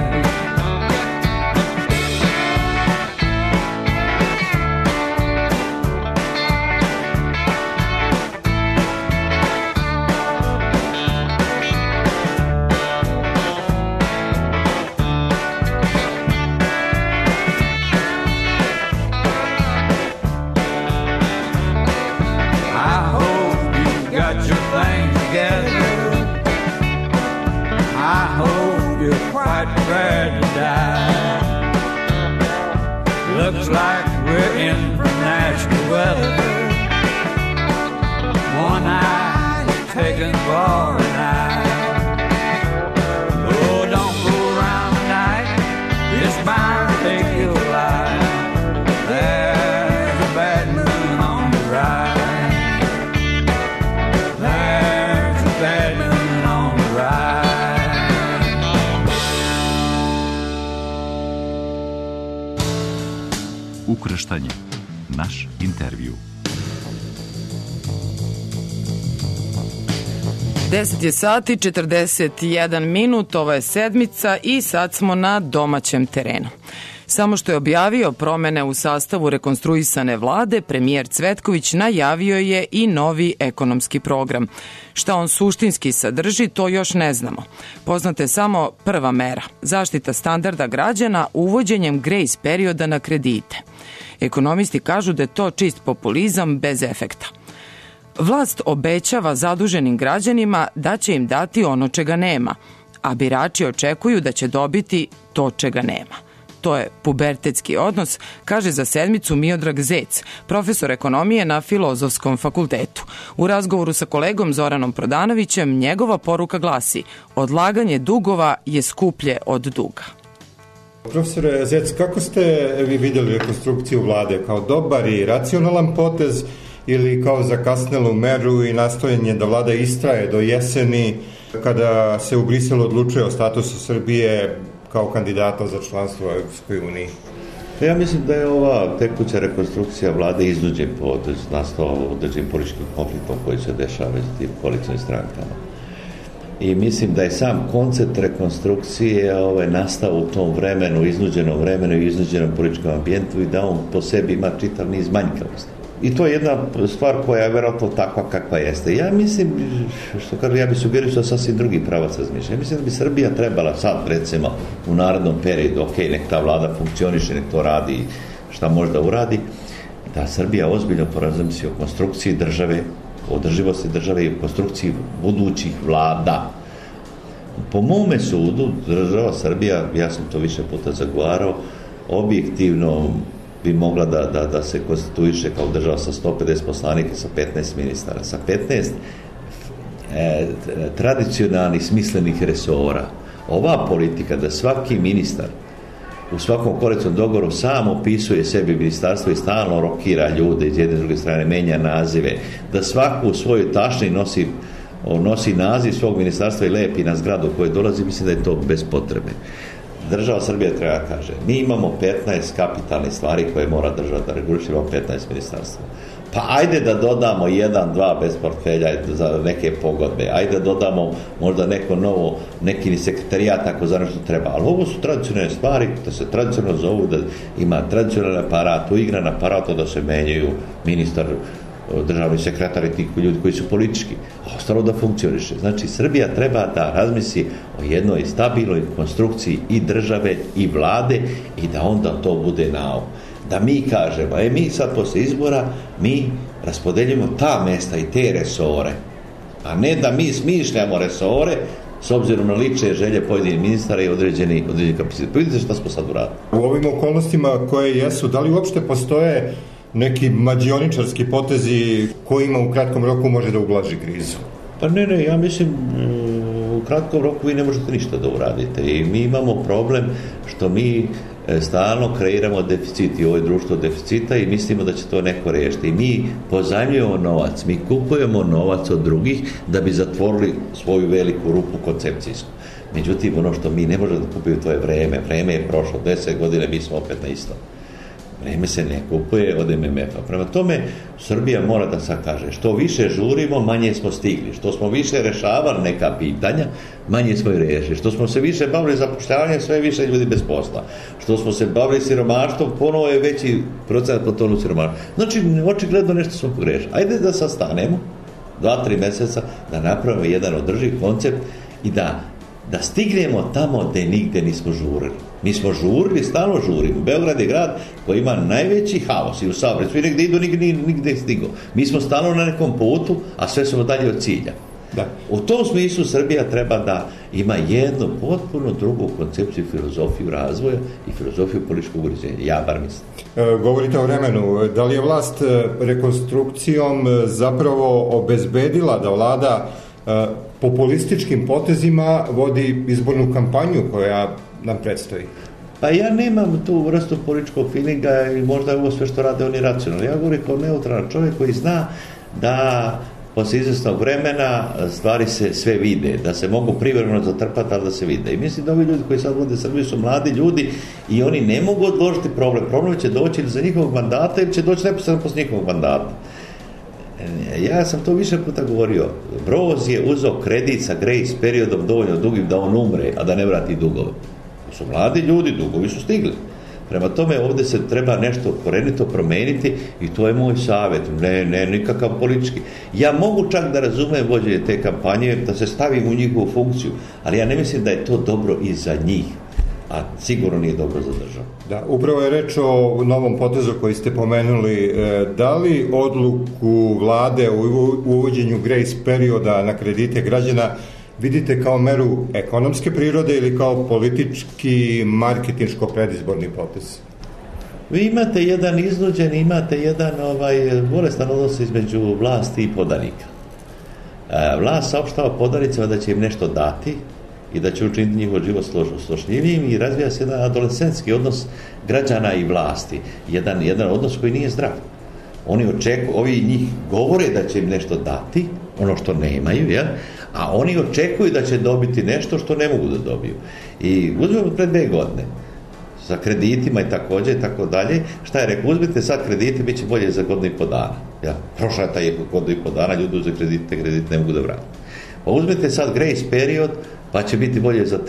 I hope you got your things together. I hope you're quite prepared to die. Looks like we're in for nasty weather. One eye is taken for an eye. Oh, don't go around tonight. It's bound to take your life. There's a bad moon on the rise. There's a bad moon on the rise. Ukrštanje. Naš intervju. 10:41, ovo je sedmica i sad smo na domaćem terenu. Samo što je objavio promene u sastavu rekonstruisane vlade, premijer Cvetković najavio je i novi ekonomski program. Šta on suštinski sadrži, to još ne znamo. Poznata je samo prva mera, zaštita standarda građana uvođenjem grace perioda na kredite. Ekonomisti kažu da je to čist populizam bez efekta. Vlast obećava zaduženim građanima da će im dati ono čega nema, a birači očekuju da će dobiti to čega nema. To je pubertetski odnos, kaže za Sedmicu Miodrag Zec, profesor ekonomije na Filozofskom fakultetu. U razgovoru sa kolegom Zoranom Prodanovićem njegova poruka glasi: odlaganje dugova je skuplje od duga. Profesore Zec, kako ste vi vidjeli rekonstrukciju vlade? Kao dobar i racionalan potez ili kao zakasnelu meru i nastojanje da vlada istraje do jeseni kada se u Briselu odlučuje o statusu Srbije kao kandidata za članstvo u Europskoj uniji? Ja mislim da je ova tekuća rekonstrukcija vlade iznuđen potez, nastao određenim političkim konfliktom koji se dešava među tim koalicijnim strankama. I mislim da je sam koncept rekonstrukcije nastao u tom vremenu, iznuđenom vremenu i iznuđenom političkom ambijentu i da on po sebi ima čitav niz manjkavosti. I to je jedna stvar koja je vjerojatno takva kakva jeste. Ja mislim, što kažu, ja bih sugerio što sasvim drugi pravac razmišlja. Ja mislim da bi Srbija trebala sad, recimo, u narednom periodu, ok, nek ta vlada funkcioniše, nek to radi, šta možda uradi, da Srbija ozbiljno porazmisli o konstrukciji države, o održivosti države i o konstrukciji budućih vlada. Po mome sudu, država Srbija, ja sam to više puta zagovarao, objektivno bi mogla da se konstituiše kao država sa 150 poslanika, sa 15 ministara, sa 15 tradicionalnih smislenih resora. Ova politika da svaki ministar u svakom koalicijskom dogovoru sam opisuje sebi ministarstvo i stalno rokira ljude iz jedne i druge strane, menja nazive, da svaku u svojoj tašni nosi naziv svog ministarstva i lepi na zgradu u kojoj dolazi, mislim da je to bez potrebe. Država Srbija treba kaže, mi imamo 15 kapitalnih stvari koje mora država da reguliše, imamo 15 ministarstva. Pa ajde da dodamo 1-2 bez portfelja za neke pogodbe, ajde da dodamo možda neko novo, neki sekretarijat ako za nešto treba, ali ovo su tradicionalne stvari, da se tradicionalno zovu, da ima tradicionalni aparat, uigran aparat, da se menjaju ministar, državni sekretar i ti ljudi koji su politički, a ostalo da funkcioniše. Znači, Srbija treba da razmisli o jednoj stabilnoj konstrukciji i države i vlade i da onda to bude naum. Da mi kažemo, mi sad posle izbora, mi raspodeljujemo ta mesta i te resore, a ne da mi smišljamo resore s obzirom na lične želje pojedinih ministara i određeni kapacitet. Pa vidite šta smo sad uradili. U ovim okolnostima koje jesu, da li uopšte postoje neki mađioničarski potezi kojima u kratkom roku može da ublaži krizu? Pa ne, ja mislim u kratkom roku vi ne možete ništa da uradite i mi imamo problem što mi stalno kreiramo deficit i ovo je društvo deficita i mislimo da će to neko riješiti. I mi pozajmljujemo novac, mi kupujemo novac od drugih da bi zatvorili svoju veliku rupu koncepcijsku. Međutim, ono što mi ne možemo da kupimo, to je vreme. Vreme je prošlo 10 godina, mi smo opet na istom. Vreme se ne kupuje od MMF-a. Prema tome, Srbija mora da sad kaže, što više žurimo, manje smo stigli. Što smo više rešavali neka pitanja, manje smo i rešili. Što smo se više bavili zapošljavanjem, sve više ljudi bez posla. Što smo se bavili siromaštvom, ponovo je veći procenat potonu siromaštva. Znači, očigledno nešto smo pogrešili. Ajde da sastanemo 2-3 meseca, da napravimo jedan održiv koncept i da stignemo tamo gde nigde nismo žurili. Mi smo žurili, stalno žurimo. Beograd je grad koji ima najveći haos i u saobraćaju. Svi negde idu, nigde stigo. Mi smo stalno na nekom putu, a sve smo dalje od cilja. Da. U tom smislu Srbija treba da ima jednu potpuno drugu koncepciju, filozofiju razvoja i filozofiju političkog uređenja. Ja bar mislim. Govorite o vremenu. Da li je vlast rekonstrukcijom zapravo obezbedila da vlada populističkim potezima vodi izbornu kampanju koja nam predstoji? Pa ja nemam tu vrstu političkog feelinga i možda je ovo sve što rade oni racionalno. Ja govorim kao neutralan čovjek koji zna da posle izvesnog vremena stvari se sve vide, da se mogu privremeno zatrpati, ali da se vide. I mislim da ovi ljudi koji sad vode Srbiju su mladi ljudi i oni ne mogu odložiti problem. Problem će doći za njihovog mandata ili će doći neposredno posle njihovog mandata. Ja sam to više puta govorio. Broz je uzeo kredit sa grace periodom dovoljno dugim da on umre, a da ne vrati dugove. To su mladi ljudi, dugovi su stigli. Prema tome, ovdje se treba nešto korenito promeniti i to je moj savjet, ne nikakav politički. Ja mogu čak da razumem vođenje te kampanje, da se stavim u njihovu funkciju, ali ja ne mislim da je to dobro i za njih, a sigurno nije dobro za državu. Da, upravo je reč o novom potezu koji ste pomenuli. Da li odluku vlade u uvođenju grace perioda na kredite građana vidite kao meru ekonomske prirode ili kao politički, marketinško predizborni potez? Vi imate jedan iznuđen, imate jedan bolestan odnos između vlasti i podanika. Vlast saopštava podanicima da će im nešto dati i da će učiniti njihov život složnjivijim i razvija se jedan adolescentski odnos građana i vlasti. Jedan odnos koji nije zdrav. Ovi njih govore da će im nešto dati, ono što nemaju, ja? A oni očekuju da će dobiti nešto što ne mogu da dobiju. I uzmemo pred 2 godine sa kreditima i također i tako dalje. Šta je rekao? Uzmite sad kredite, bit će bolje za godinu i po dana. Ja? Prošla je taj godinu i po dana, ljudi uze kredite ne mogu da vrati. Pa uzmite sad grace period, pa će biti bolje za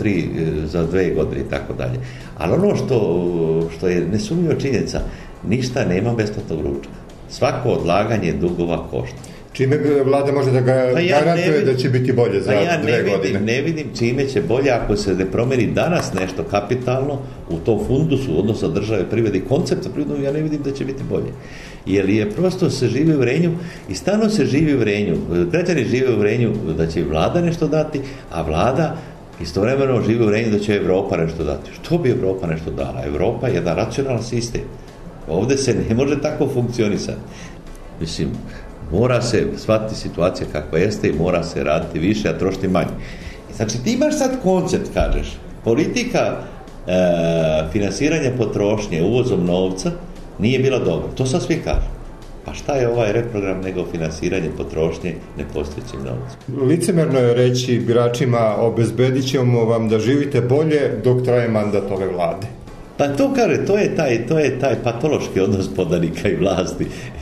2 godine i tako dalje. Ali ono što je nesumnjiva činjenica, ništa nema besplatnog ručka. Svako odlaganje dugova košta. Čime vlada može da garantuje da će biti bolje za 2 godine? Ne vidim čime će bolje ako se ne promeni danas nešto kapitalno u tom fundusu odnosa države, privrede i koncepta privrede, ja ne vidim da će biti bolje. Jer je prosto se živi u vrenju i stalno se živi u vrenju. Građani žive u vrenju da će vlada nešto dati, a vlada istovremeno živi u vrenju da će Evropa nešto dati. Što bi Evropa nešto dala? Evropa je jedan racionalan sistem. Ovdje se ne može tako funkcionisati. Mislim, mora se shvatiti situacija kakva jeste i mora se raditi više, a trošiti manje. Znači, ti imaš sad koncept, kažeš, politika finansiranja potrošnje uvozom novca nije bila dobra. To sad svi kažu. Pa šta je ovaj reprogram nego finansiranje potrošnje nepostojećim novcem? Licemerno je reći biračima, obezbedit ćemo vam da živite bolje dok traje mandat ove vlade. Pa to kaže, to je taj patološki odnos podanika i vlasti,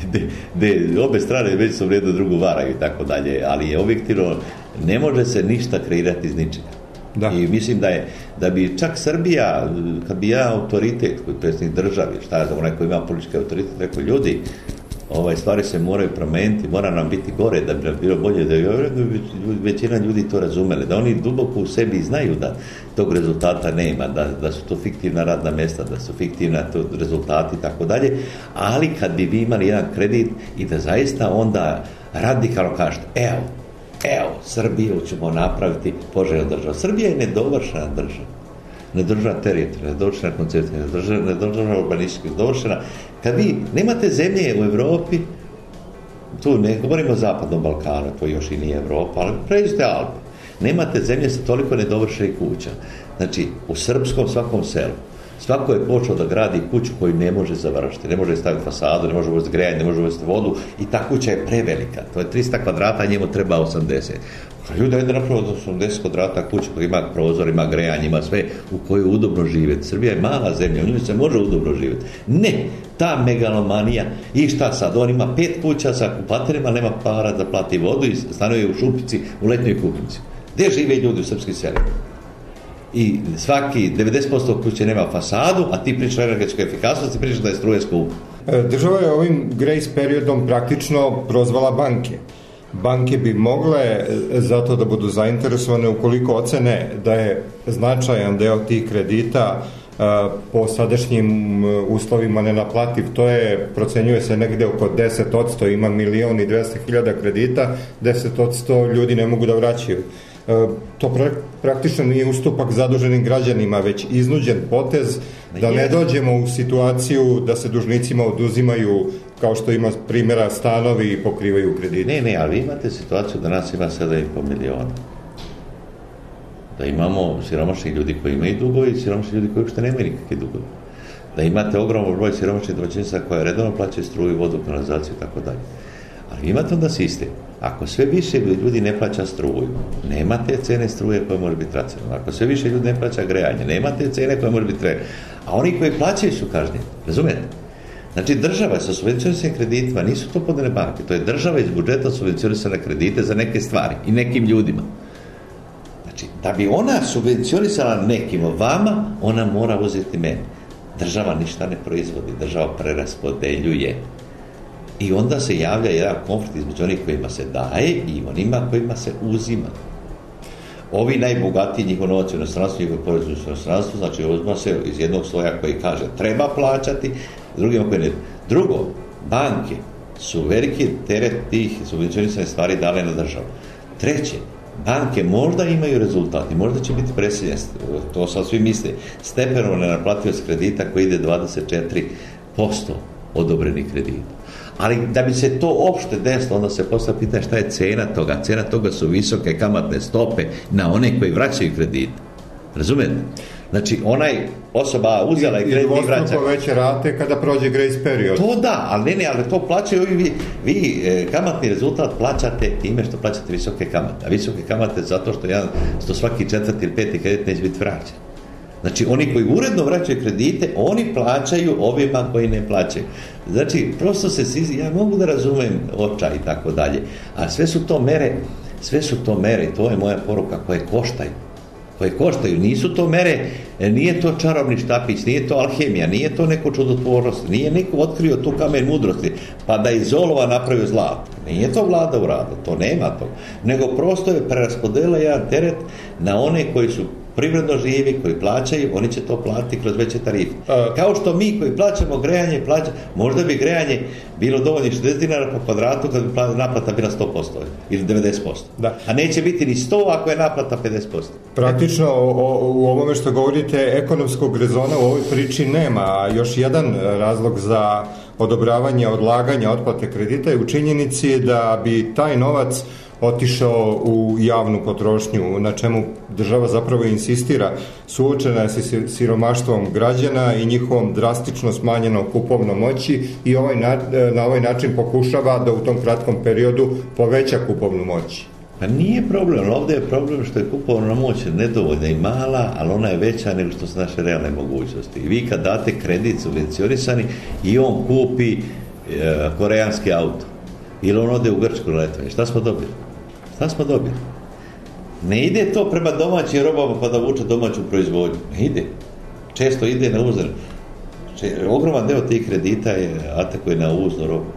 gde obe strane već su vrijedno drugu varaju i tako dalje, ali je objektivno, ne može se ništa kreirati iz ničega. Da. I mislim da bi čak Srbija, kad bi ja autoritet, koji je predsjednik države, šta je za onaj koji ima politički autoritet, rekao, ljudi, stvari se moraju promeniti, mora nam biti gore, da bi bilo bolje, da bi većina ljudi to razumeli, da oni duboko u sebi znaju da tog rezultata nema, da su to fiktivna radna mjesta, da su fiktivna rezultati i tako dalje, ali kad bi vi imali jedan kredit i da zaista onda radikalno kažete, evo, Srbiju ćemo napraviti poželjnu državu. Srbija je nedovršena država. Nedovršena teritorija, nedovršena koncepcija, nedovršena urbanistička, nedovršena. Kad vi nemate zemlje u Evropi, tu ne govorimo o Zapadnom Balkanu, to još i nije Evropa, ali pređite Alpe. Nemate zemlje sa toliko nedovršenih kuća. Znači, u srpskom svakom selu, svako je počeo da gradi kuću koju ne može završiti, ne može staviti fasadu, ne može uvesti grejanje, ne može uvesti vodu i ta kuća je prevelika. To je 300 kvadrata, a njemu treba 80. Ljudi ajde napravo da 80 kvadrata kuća koja ima prozor, ima grejanje, ima sve u kojoj je udobno živjeti. Srbija je mala zemlja, u njoj se može udobno živjeti. Ne, ta megalomanija i šta sad, on ima 5 kuća sa kupaterima, nema para da plati vodu i stanuje u šupici u letnjoj kuhinji. Gdje žive ljudi u srpskim selima? I svaki 90% kuće nema fasadu, a ti pričaš o energetskoj efikasnosti, pričaš da je struje skupa. Država je ovim grace periodom praktično prozvala banke. Banke bi mogle zato da budu zainteresovane ukoliko ocene da je značajan deo tih kredita po sadašnjim uslovima nenaplativ. To je, procenjuje se negde oko 10%, ima 1.200.000 kredita, 10% ljudi ne mogu da vraćaju. To praktično nije ustupak zaduženim građanima, već iznuđen potez da ne dođemo u situaciju da se dužnicima oduzimaju, kao što ima primjera, stanovi i pokrivaju kredite. Ne, ali vi imate situaciju da nas ima 7,5 miliona. Da imamo siromašnih ljudi koji imaju dugove i siromašnih ljudi koji uopšte nemaju nikakve dugove. Da imate ogroman broj siromašnih domaćinstva koja redovno plaćaju struju, vodu, kanalizaciju i tako dalje. Ali imate onda sistem. Ako sve više ljudi ne plaća struju, nema te cene struje koje može biti racionalne. Ako sve više ljudi ne plaća grejanje, nema te cene koje može biti racionalne. A oni koji plaćaju su kažnjeni. Razumijete? Znači, država sa subvencionisanim kreditima nisu to podane banke. To je država iz budžeta subvencionisana kredite za neke stvari i nekim ljudima. Znači, da bi ona subvencionisala nekim vama, ona mora uzeti meni. Država ništa ne proizvodi, država preraspodeljuje. I onda se javlja jedan konflikt između onih kojima se daje i onima kojima se uzima. Ovi najbogatiji, njihov novac u inostranstvu, njihov porez u inostranstvu, znači uzma se iz jednog sloja koji kaže treba plaćati, drugima koji ne. Drugo, banke su veliki teret tih subvencionisanih stvari dale na državu. Treće, banke možda imaju rezultati, možda će biti preseljeni, to sad svi misle, stepenovna nenaplativost kredita koji ide 24% odobrenih kredita. Ali da bi se to opšte desilo, onda se postavlja pitanje šta je cena toga. Cena toga su visoke kamatne stope na one koji vraćaju kredit. Razumete? Znači, osoba uzela i kredit i vraća. I dvostruko veće rate kada prođe grace period. To da, ali to plaćaju vi kamatni rezultat plaćate time što plaćate visoke kamate. A visoke kamate zato što svaki četvrti ili peti kredit neće biti vraćan. Znači, oni koji uredno vraćaju kredite, oni plaćaju ovima koji ne plaćaju. Znači, prosto ja mogu da razumem očaj i tako dalje, a sve su to mere, to je moja poruka, koje koštaju, nisu to mere, nije to čarobni štapić, nije to alhemija, nije to neko čudotvornost, nije neko otkrio tu kamen mudrosti, pa da iz olova napravio zlato. Nije to vlada uradila, to nema toga, nego prosto je preraspodela jedan teret na one koji su privredno živi, koji plaćaju, oni će to platiti kroz veće tarife. Kao što mi koji plaćamo grejanje, možda bi grejanje bilo dovoljno 60 dinara po kvadratu kad bi naplata bila 100% ili 90%. Da. A neće biti ni 100 ako je naplata 50%. Praktično u ovome što govorite ekonomskog rezona u ovoj priči nema, a još jedan razlog za odobravanje odlaganja otplate kredita je u činjenici da bi taj novac otišao u javnu potrošnju, na čemu država zapravo insistira. Suočena je sa siromaštvom građana i njihovom drastično smanjenom kupovnom moći i na ovaj način pokušava da u tom kratkom periodu poveća kupovnu moć. Pa nije problem, ovdje je problem što je kupovna moć nedovoljna i mala, ali ona je veća nego što su naše realne mogućnosti. I vi kad date kredit subvencionisani i on kupi koreanski auto ili on ode u Grčku na letovanje, šta smo dobili? Ne ide to prema domaćim robama pa da vuče domaću proizvodnju. Ne ide. Često ide na uvoznu. Ogroman deo tih kredita atakuje na uvoznu robu.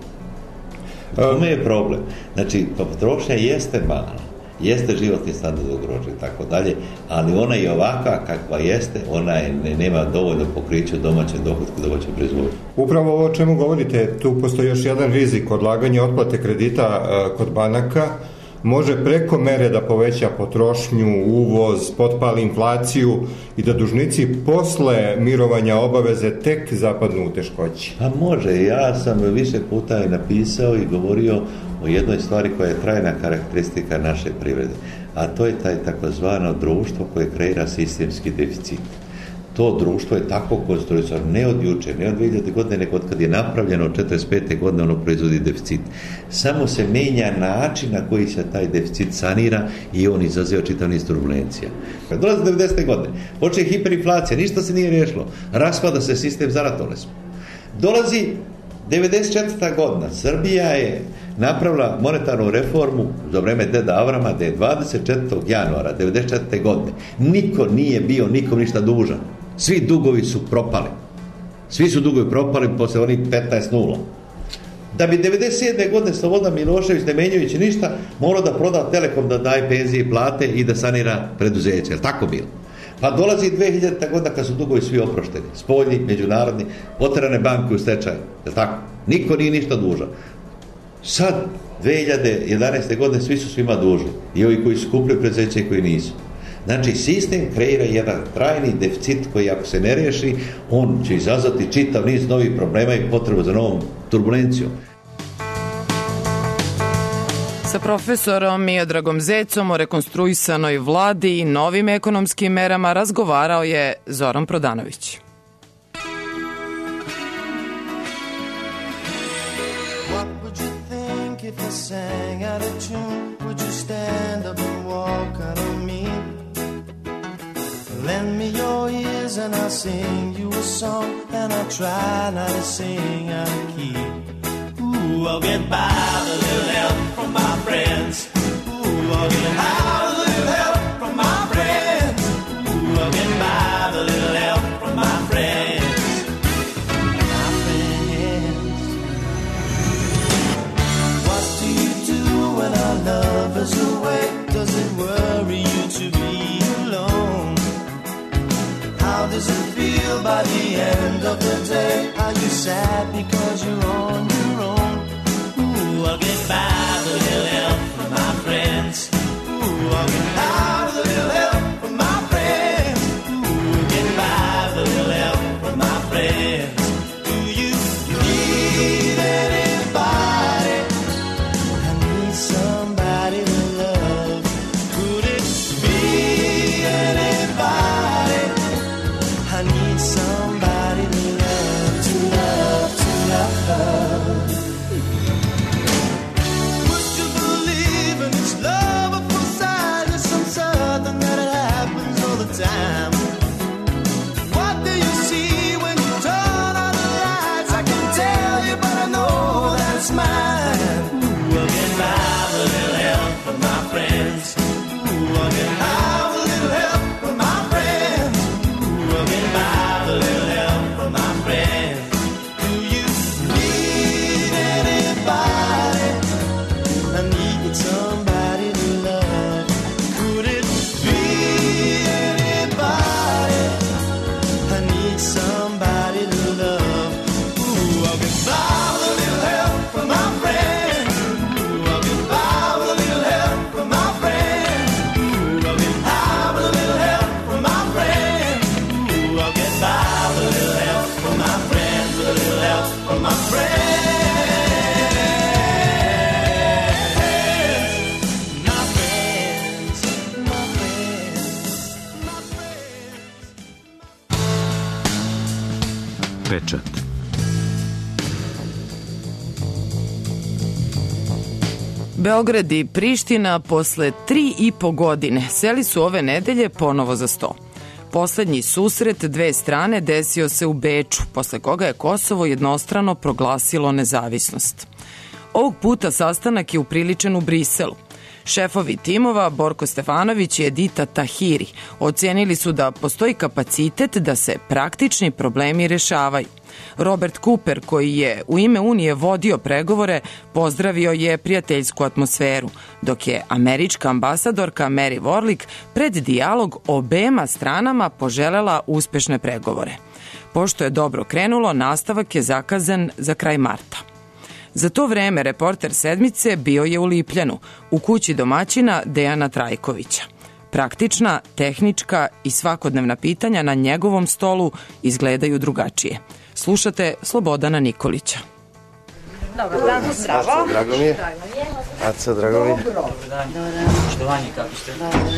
Tome je problem. Znači, potrošnja jeste mala, jeste životni standard ugrožen i tako dalje, ali ona je ovakva kakva jeste, ona nema dovoljno pokrića domaće dohotke, domaće proizvodnje. Upravo ovo o čemu govorite, tu postoji još jedan rizik, odlaganje otplate kredita kod banaka može preko mere da poveća potrošnju, uvoz, potpali inflaciju i da dužnici posle mirovanja obaveze tek zapadnu u teškoći. Pa može, ja sam više puta napisao i govorio o jednoj stvari koja je trajna karakteristika naše privrede, a to je taj takozvano društvo koje kreira sistemski deficit. To društvo je tako konstruisano, ne od juče, ne od 2000 godine, nego od kad je napravljeno od 45. godine ono proizvodi deficit. Samo se menja način na koji se taj deficit sanira i on izaziva čitav niz turbulencija. Dolazi 90. godine, počne hiperinflacija, ništa se nije riješilo, raspada se sistem, zaratole smo. Dolazi 94. godina, Srbija je napravila monetarnu reformu za vreme deda Avrama, da je 24. januara 94. godine niko nije bio nikom ništa dužan. Svi dugovi su propali. Svi su dugovi propali posle onih 15-0. Da bi 97. godine Slobodan Milošević, ne menjajući ništa, morao da proda Telekom, da daje penzije i plate i da sanira preduzeće. Je li tako bilo? Pa dolazi 2000. godina kad su dugovi svi oprošteni. Spoljni, međunarodni, oterane banke u stečaju. Je li tako? Niko nije ništa dužan. Sad, 2011. godine svi su svima dužni. I ovi koji su kupili preduzeće i koji nisu. Znači, sistem kreira jedan trajni deficit koji ako se ne riješi, on će izazvati čitav niz novih problema i potrebu za novom turbulencijom. Sa profesorom Miodragom Zecom o rekonstruisanoj vladi i novim ekonomskim merama razgovarao je Zoran Prodanović. Lend me your ears and I'll sing you a song, and I'll try not to sing out of key. Ooh, I'll get by with a little help from my friends. Ooh, I'll get by with a little help from my friends. Ooh, I'll get by with a little help from my friends. by the end of the day. Are you sad because you're on your own? Ooh, I'll get by with a little help from my friends. Ooh, I'll get by with a little help from my friends. Ooh, get by with a little help from my friends. Do you need anybody? I need somebody to love. Could it be anybody? I need somebody to love, to love, to love. Would you believe in this love at first sight? There's some something that it happens all the time. What do you see when you turn on the lights? I can tell you, but I know that it's mine. Ooh, I'll get by with a little help from my friends. Ooh, I'll get by with a little help from my friends. Ooh, I'll get by with a little help from my friends. Do you need anybody? I need somebody to love. Could it be anybody? I need somebody to love. Ooh, I'll get by with a little help from my friends. Ooh, I'll get by with a little help from my friends. Ooh, I'll get by with a little help from my friends. Ooh, I'll get by with a little help from my friends. With a little help from my friends. My friends, my friends. Pečat. Beograd i Priština posle 3,5 godine seli su ove nedelje ponovo za sto. Poslednji susret dve strane desio se u Beču, posle koga je Kosovo jednostrano proglasilo nezavisnost. Ovog puta sastanak je upriličen u Briselu. Šefovi timova Borko Stefanović i Edita Tahiri ocenili su da postoji kapacitet da se praktični problemi rešavaju. Robert Cooper, koji je u ime Unije vodio pregovore, pozdravio je prijateljsku atmosferu, dok je američka ambasadorka Mary Warlick pred dijalog obema stranama poželela uspešne pregovore. Pošto je dobro krenulo, nastavak je zakazan za kraj marta. Za to vreme reporter Sedmice bio je u Lipljanu, u kući domaćina Dejana Trajkovića. Praktična, tehnička i svakodnevna pitanja na njegovom stolu izgledaju drugačije. Slušate Slobodana Nikolića. Dobar dan, zdravo. Drago mi je. Aca, drago mi je. Poštovanje, kako ste?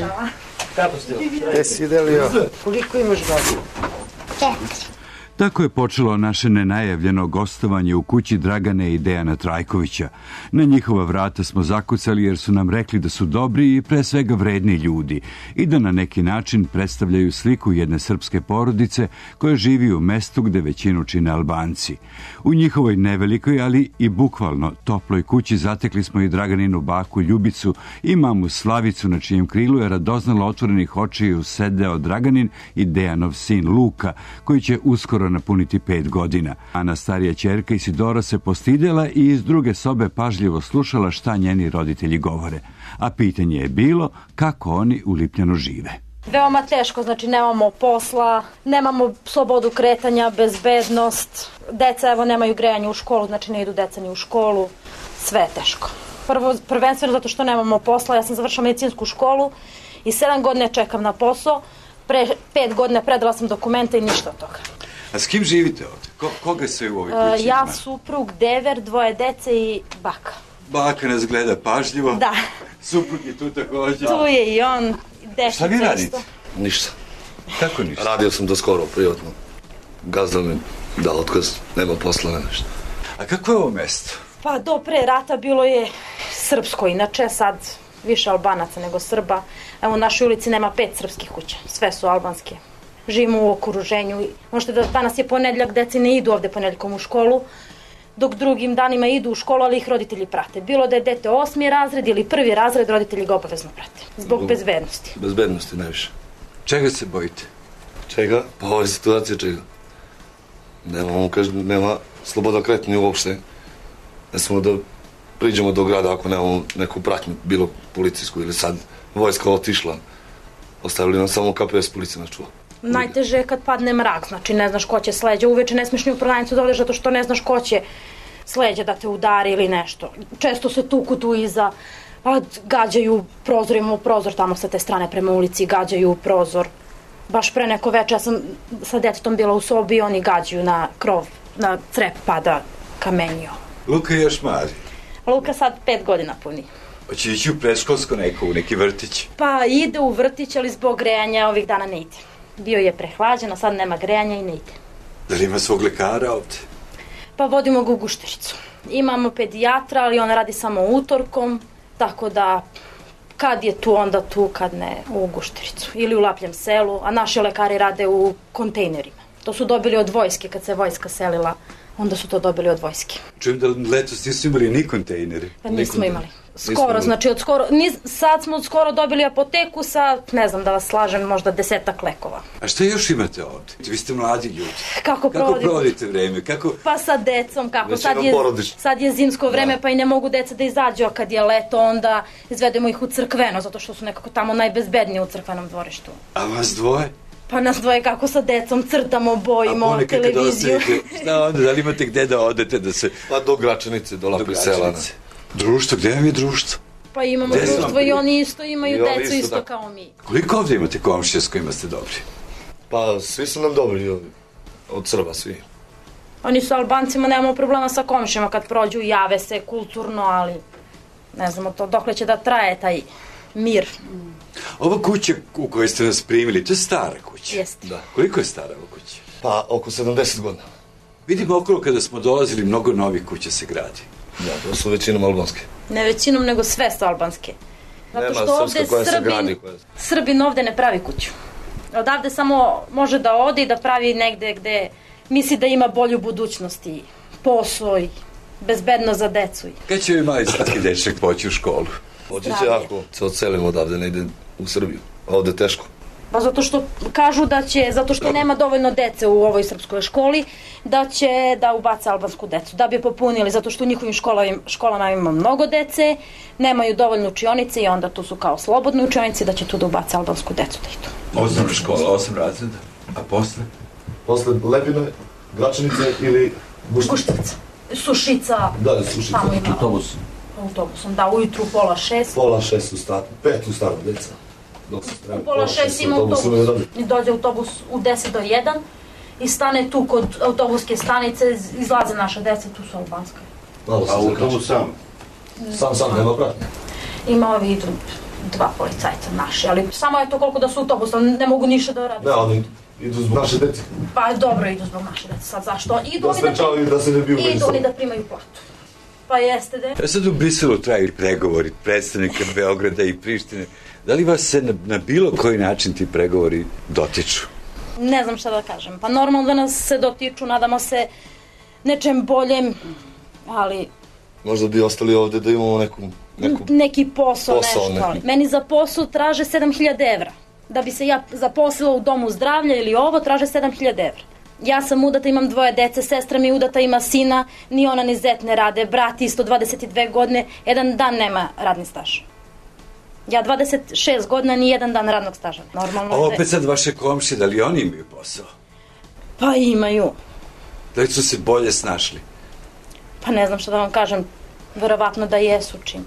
Kako ste? Jesi Delio? Koliko imaš godina? 4. Tako je počelo naše nenajavljeno gostovanje u kući Dragane i Dejana Trajkovića. Na njihova vrata smo zakucali jer su nam rekli da su dobri i pre svega vredni ljudi i da na neki način predstavljaju sliku jedne srpske porodice koja živi u mestu gde većinu čine Albanci. U njihovoj nevelikoj, ali i bukvalno toploj kući zatekli smo i Draganinu baku Ljubicu i mamu Slavicu, na čijem krilu je radoznalo otvorenih očiju sedeo Draganin i Dejanov sin Luka, koji će uskoro napuniti 5 godina. Ana, starija ćerka Isidora, se postidela i iz druge sobe pažljivo slušala šta njeni roditelji govore. A pitanje je bilo kako oni u Lipljanu žive. Veoma teško, znači nemamo posla, nemamo slobodu kretanja, bezbednost, deca evo nemaju grejanje u školu, znači ne idu deca ni u školu, sve je teško. Prvenstveno zato što nemamo posla, ja sam završila medicinsku školu i 7 godina čekam na posao, pre 5 godina predala sam dokumente i ništa od toga. A s kim živite ovdje? Koga se u ovoj kući Ja, ima? suprug, dever, 2 dece i baka. Baka nas gleda pažljivo. Da. Suprug je tu također. Tu je i on. Šta vi radite? Ništa. Kako ništa? Radio sam do skoro, privatno. Gazda mi dao otkaz, nema posla, nešto. A kako je ovo mesto? Pa do pre rata bilo je srpsko, inače sad više Albanaca nego Srba. Evo u našoj ulici nema 5 srpskih kuća, sve su albanske. Živimo u okruženju. Možete da danas je ponedeljak, deci ne idu ovde ponedeljkom u školu, dok drugim danima idu u školu, ali ih roditelji prate. Bilo da je dete 8. razred ili 1. razred, roditelji ga obavezno prate. Zbog bezbednosti. Bezbednosti najviše. Čega se bojite? Čega? Pa ove situacije čega? Nema sloboda kretanja uopšte. Ne smo da priđemo do grada ako nemamo neku pratnju, bilo policijsku ili sad vojska otišla. Ostavili nam samo KPS policija nas čuva. Najteže je kad padne mrak, znači ne znaš ko će sleđa. Uveče ne smiješ ni u prodavnicu da odeš zato što ne znaš ko će sleđa da te udari ili nešto. Često se tuku tu iza, gađaju prozor, imamo prozor tamo sa te strane prema ulici, gađaju prozor. Baš pre neko veče ja sam sa detetom bila u sobi i oni gađaju na krov, na crep pada kamenio. Luka je još mali. Luka sad 5 godina puni. Hoće ići u predškolsko neko, u neki vrtić? Pa ide u vrtić, ali zbog grejanja ovih dana ne ide. Bio je prehlađen, a sad nema grejanja i ne ide. Da li ima svog lekara ovde? Pa vodimo ga u Guštericu. Imamo pedijatra, ali on radi samo utorkom, tako da kad je tu, onda tu, kad ne u Guštericu. Ili u Lapljem selu, a naši lekari rade u kontejnerima. To su dobili od vojske, kad se vojska selila, onda su to dobili od vojske. Čujem da letos nisu imali ni kontejneri. Pa nismo imali. Skoro, znači od skoro, sad smo od skoro dobili apoteku sa, ne znam da vas slažem, možda 10 lekova. A šta još imate ovde? Vi ste mladi ljudi. Kako provodite vreme? Pa sa decom, kako? Sad je zimsko vreme, pa i ne mogu deca da izađu, a kad je leto, onda izvedemo ih u crkveno, zato što su nekako tamo najbezbedniji u crkvenom dvorištu. A vas dvoje? Pa nas dvoje kako sa decom crtamo, bojimo, televiziju. Šta onda, da li imate gde da odete da se... Pa do Gračanice, do Laplje sela. Društvo, gde vam je društvo? Pa imamo društvo i oni isto imaju decu isto kao mi. Koliko ovde imate komšija s kojima ste dobri? Pa svi su nam dobri, od Srba svi. Oni su Albancima, nemamo problema sa komšijama kad prođu, jave se kulturno, ali ne znamo to dokle će da traje taj mir. Ova kuća u kojoj ste nas primili, to je stara kuća. Jeste. Da. Koliko je stara ova kuća? Pa oko 70 godina. Vidimo okolo kada smo dolazili, mnogo novih kuća se gradi. Da, to su većinom albanske. Ne većinom, nego sve su albanske. Zato što ovde Srbin ovde ne pravi kuću. Odavde samo može da ode i da pravi negde gde misli da ima bolju budućnost i posao i bezbedno za decu. Kad će ovi mali slatki dečak poći u školu? Poći će ako se odselimo odavde, ne ide u Srbiju. A ovde teško. Pa zato što kažu da će, zato što nema dovoljno dece u ovoj srpskoj školi, da će da ubace albansku decu, da bi popunili, zato što u njihovim školama ima mnogo dece, nemaju dovoljno učionice i onda tu su kao slobodne učionice, da će tu da ubace albansku decu da idu. Osnovna škola, 8 razreda, a posle? Posle Lepine, Gračanice ili Gušterica. Sušica. Da, Sušica. Autobusom, da, ujutru 5:30. 5:30 u startu, 5 u startu, deca. U 5:30 ima autobus i dođe autobus u 10:50 i stane tu kod autobuske stanice, izlaze naša deca, tu su albanska. A autobus sam? Sam, nema pratnje? Ima ovi idu 2 policajca naši, ali samo je to koliko da su autobus, ne mogu ništa da radi. Ne, oni idu zbog naše dece. Pa dobro, idu zbog naše dece, sad zašto? Idu oni da primaju platu. Pa jeste da. Sad u Briselu traju pregovori predstavnika Beograda i Prištine. Da li vas se na bilo koji način ti pregovori dotiču? Ne znam šta da kažem. Pa normalno da nas se dotiču, nadamo se nečem boljem, ali... Možda bi ostali ovde da imamo neki posao, nešto. Ali. Meni za posao traže 7.000 evra. Da bi se ja zaposlila u domu zdravlja ili ovo, traže 7.000 evra. Ja sam udata, imam 2 dece, sestra mi udata, ima sina, ni ona ni zet ne rade, brat isto 22 godine, 1 dan nema radni staž. Ja 26 godina, ni 1 dan radnog staža. Normalno. A opet sad vaše komšije, da li oni imaju posao? Pa imaju. Da li su se bolje snašli? Pa ne znam što da vam kažem, verovatno da jesu čim.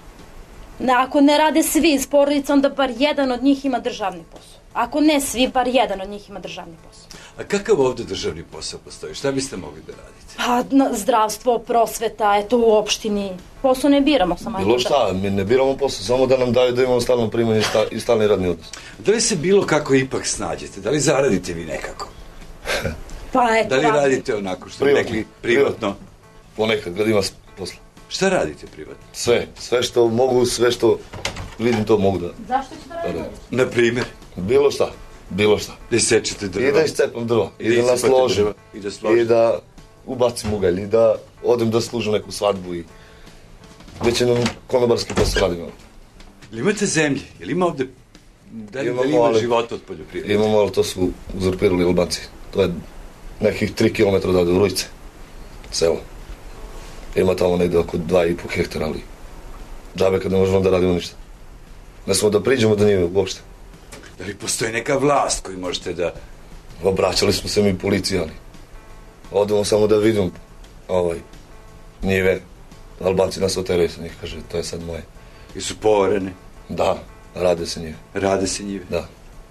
Ako ne rade svi iz porodice, onda bar jedan od njih ima državni posao. Ako ne svi, bar jedan od njih ima državni posao. A kakav ovde državni posao postoji? Šta biste mogli da radite? Pa zdravstvo, prosveta, eto u opštini. Posao ne biramo samo. Bilo šta, mi ne biramo posao, samo da nam daju da imamo stalno primanje i stalni radni odnos. Da li se bilo kako ipak snađete? Da li zaradite vi nekako? Pa eto. Da li radite onako što bi rekli privatno? Ponekad, kad ima posla. Šta radite privatno? Sve što mogu, sve što vidim to mogu da... Zašto ćete da radite? Na primjer? Bilo šta. Da isečete drvo? I da iscepam drvo, i da nasložim, i da ubacim ugalj, i da odem da služim neku svadbu i već jednom konobarski posao radim. Ili imate zemlje? Ili ima ovde... Da li ima života od poljoprivrede? Imamo, ali to su uzurpirali Albanci. To je nekih 3 km odavde u Rujce, selo. Ima tamo negde oko 2,5 hektara, ali džabe kad ne možemo da radimo ništa. Ne smo da priđemo do njih uopšte. Da li postoji neka vlast koju možete da... Obraćali smo se mi policiji, ali odemo samo da vidim njive. Albanci nas oteraju sa njih, kaže, to je sad moje. I su povorene? Da, rade se njive. Rade se njive? Da.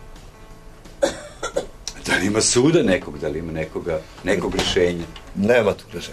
Da li ima suda nekog, da li ima nekog rješenja? Nema tu rješenja.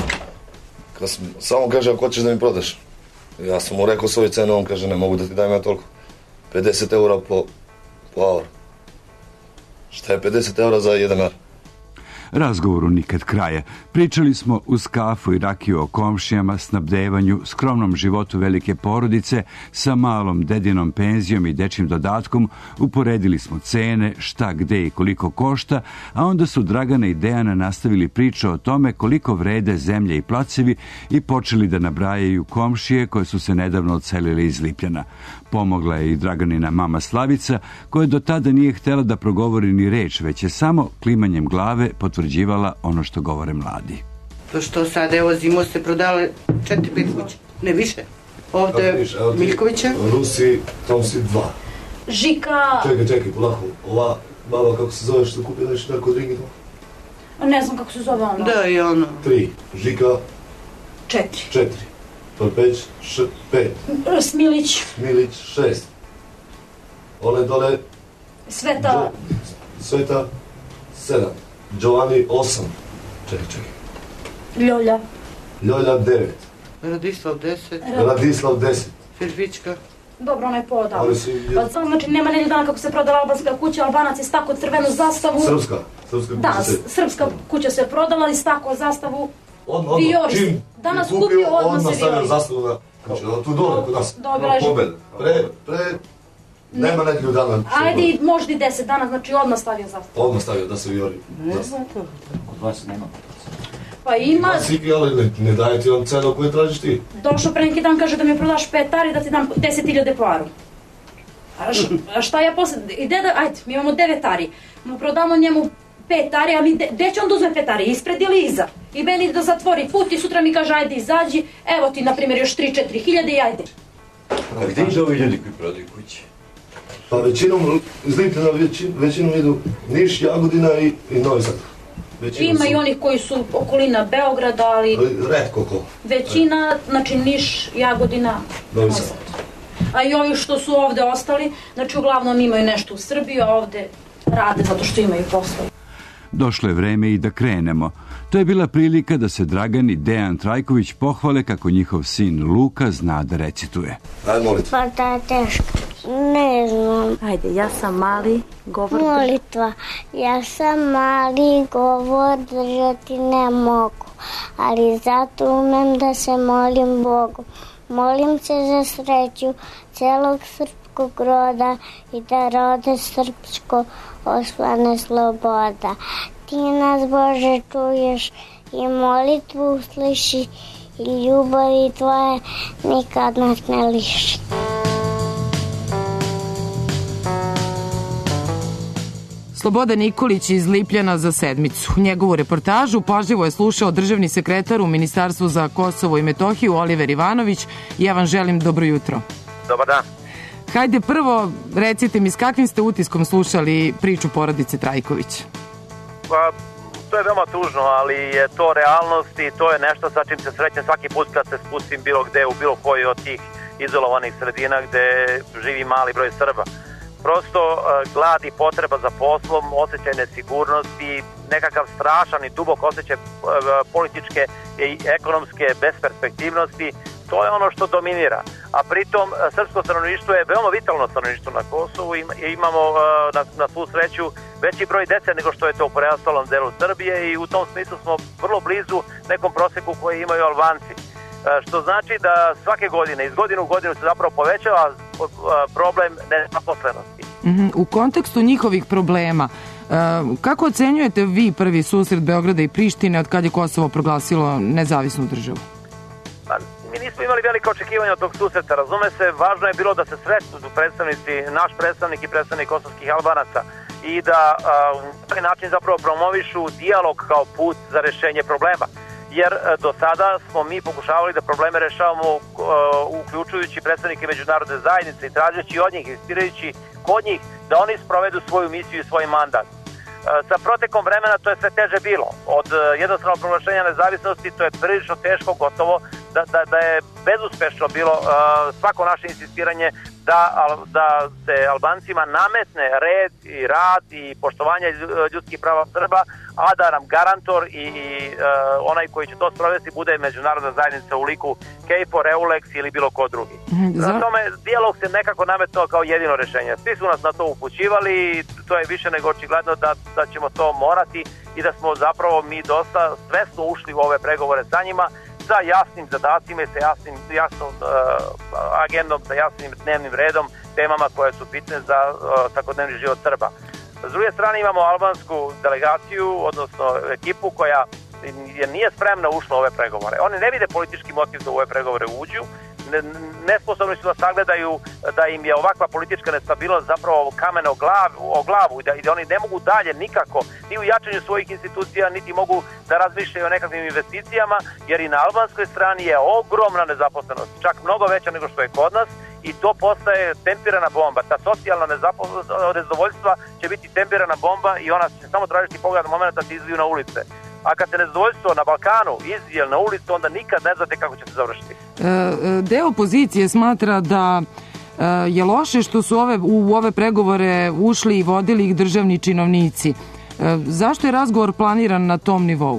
Samo kaže, ako hoćeš da mi prodaš. Ja sam mu rekao svoju cenu, on kaže, ne mogu da ti dajem ja toliko. 50 € po hour. Šta je 50 € za 1 ar? Razgovoru nikad kraja. Pričali smo uz kafu i rakiju o komšijama, snabdevanju, skromnom životu velike porodice sa malom dedinom penzijom i dečjim dodatkom, uporedili smo cene, šta, gde i koliko košta, a onda su Dragana i Dejana nastavili priču o tome koliko vrede zemlje i placevi i počeli da nabrajaju komšije koje su se nedavno odselile iz Lipljana. Pomogla je i Draganina mama Slavica, koja do tada nije htjela da progovori ni reč, već je samo klimanjem glave potvrđivala ono što govore mladi. To što sad, evo, zimo se prodale 4-5 kuće, ne više. Ovde Miljkovića. Rusi, tom si 2. Žika... Čekaj, polako. Ova baba, kako se zove, što kupi nešto tako od ringi? Ne znam kako se zove ono. Da, i ono. 3. Žika? 4. Torpeć? 5. Smilić? 6. Ole dole? Sveta? 7. Giovanni 8. Čekaj. Ljolja? 9. Radislav 10. Firfička. Dobro, ona je podala. Znači, nema nedelju dana kako se prodala albanska kuća, Albanac je stakao crvenu zastavu. Srpska kuća da, srpska kuća se prodala i stakao zastavu. Odmah, čim danas kupio, odmah se stavio zastavu na kuću, tu dole kod nas. Pobed. Nema nedelju dana. Ajde, možda i 10 dana, znači odmah stavio zastavu. Odmah stavio da se viori. Ne znam to. Kod vas nema. Pa ima... Ali ne daje ti on cenu koju tražiš ti. Došao pre neki dan, kaže da mi prodaš 5 ari, da ti dam 10.000 po aru. A šta ja posle... Ajde, mi imamo 9 ari. Mu prodamo njemu 5 ari, a gde će on da uzme 5 ari? Ispred ili iza? I meni da zatvori put i sutra mi kaže ajde izađi, evo ti na primjer još 3-4 hiljade i ajde. A gde idu ovi ljudi koji prodaju kuće? Pa većinom, Zlipljana većinom idu Niš, Jagodina i Novi Sad. Ima i onih koji su okolina Beograda, ali... Retko ko. Većina, znači Niš, Jagodina, Novi Sad. A i ovi što su ovde ostali, znači uglavnom imaju nešto u Srbiji, a ovde rade zato što imaju posao. Došlo je vreme i da krenemo. To je bila prilika da se Dragan i Dejan Trajković pohvale kako njihov sin Luka zna da recituje. Ajde, molite. Pa da je teško. Ne znam. Ajde, ja sam mali, govor... Molitva. Ja sam mali, govor držati ne mogu, ali zato umem da se molim Bogu. Molim se za sreću celog srpskog roda i da rode srpsko osvane sloboda. Ti nas, Bože, čuješ i molitvu usliši i ljubavi tvoje nikad nas ne liši. Slobodan Nikolić iz Lipljana za sedmicu. Njegovu reportažu pažljivo je slušao državni sekretar u Ministarstvu za Kosovo i Metohiju Oliver Ivanović. Ja vam želim dobro jutro. Dobar dan. Hajde prvo, recite mi s kakvim ste utiskom slušali priču porodice Trajković? Pa, to je veoma tužno, ali je to realnost i to je nešto sa čim se srećem svaki put kad se spustim bilo gde, u bilo koji od tih izolovanih sredina gde živi mali broj Srba. Prosto glad i potreba za poslom, osjećaj nesigurnosti, nekakav strašan i dubok osjećaj političke i ekonomske besperspektivnosti, to je ono što dominira. A pritom srpsko stanovništvo je veoma vitalno stanovništvo na Kosovu i imamo na svu sreću veći broj dece nego što je to u preostalom delu Srbije i u tom smislu smo vrlo blizu nekom proseku koji imaju Albanci. Što znači da svake godine, iz godine u godinu se zapravo povećava problem nezaposlenosti. U kontekstu njihovih problema, kako ocenjujete vi prvi susret Beograda i Prištine od kad je Kosovo proglasilo nezavisnu državu? Pa, mi nismo imali velike očekivanja od tog susreta, razume se, važno je bilo da se sretnu predstavnici, naš predstavnik i predstavnik kosovskih Albanaca i da na taj način zapravo promovišu dijalog kao put za rešenje problema. Jer do sada smo mi pokušavali da probleme rešavamo uključujući predstavnike međunarodne zajednice i tražeći od njih, insistirajući kod njih da oni sprovedu svoju misiju i svoj mandat. Sa protekom vremena to je sve teže bilo. Od jednostavnog proglašenja nezavisnosti to je prilično teško, gotovo da je bezuspešno bilo svako naše insistiranje da se Albancima nametne red i rad i poštovanje ljudskih prava Srba, a da nam garantor i onaj koji će to sprovesti bude međunarodna zajednica u liku KFOR, EULEX ili bilo ko drugi. Na tome dijalog se nekako nametnuo kao jedino rešenje. Svi su nas na to upućivali i to je više nego očigledno da ćemo to morati i da smo zapravo mi dosta svesno ušli u ove pregovore sa njima, sa jasnim zadacima i sa jasnom agendom, sa jasnim dnevnim redom, temama koje su bitne za svakodnevni život Srba. S druge strane imamo albansku delegaciju, odnosno ekipu koja nije spremna ušla u ove pregovore. Oni ne vide politički motiv da u ove pregovore uđu, nesposobni su da sagledaju da im je ovakva politička nestabilnost zapravo kamen o glavu i da oni ne mogu dalje nikako ni u jačanju svojih institucija, niti mogu da razmišljaju o nekakvim investicijama, jer i na albanskoj strani je ogromna nezaposlenost, čak mnogo veća nego što je kod nas, i to postaje tempirana bomba. Ta socijalna nezadovoljstva će biti tempirana bomba i ona će samo tražiti pogled momenta da se izviju na ulice. A kad se nezadovoljstvo na Balkanu izvije na ulicu, onda nikad ne znate kako će se završiti. Deo opozicije smatra da je loše što su u ove pregovore ušli i vodili ih državni činovnici. Zašto je razgovor planiran na tom nivou?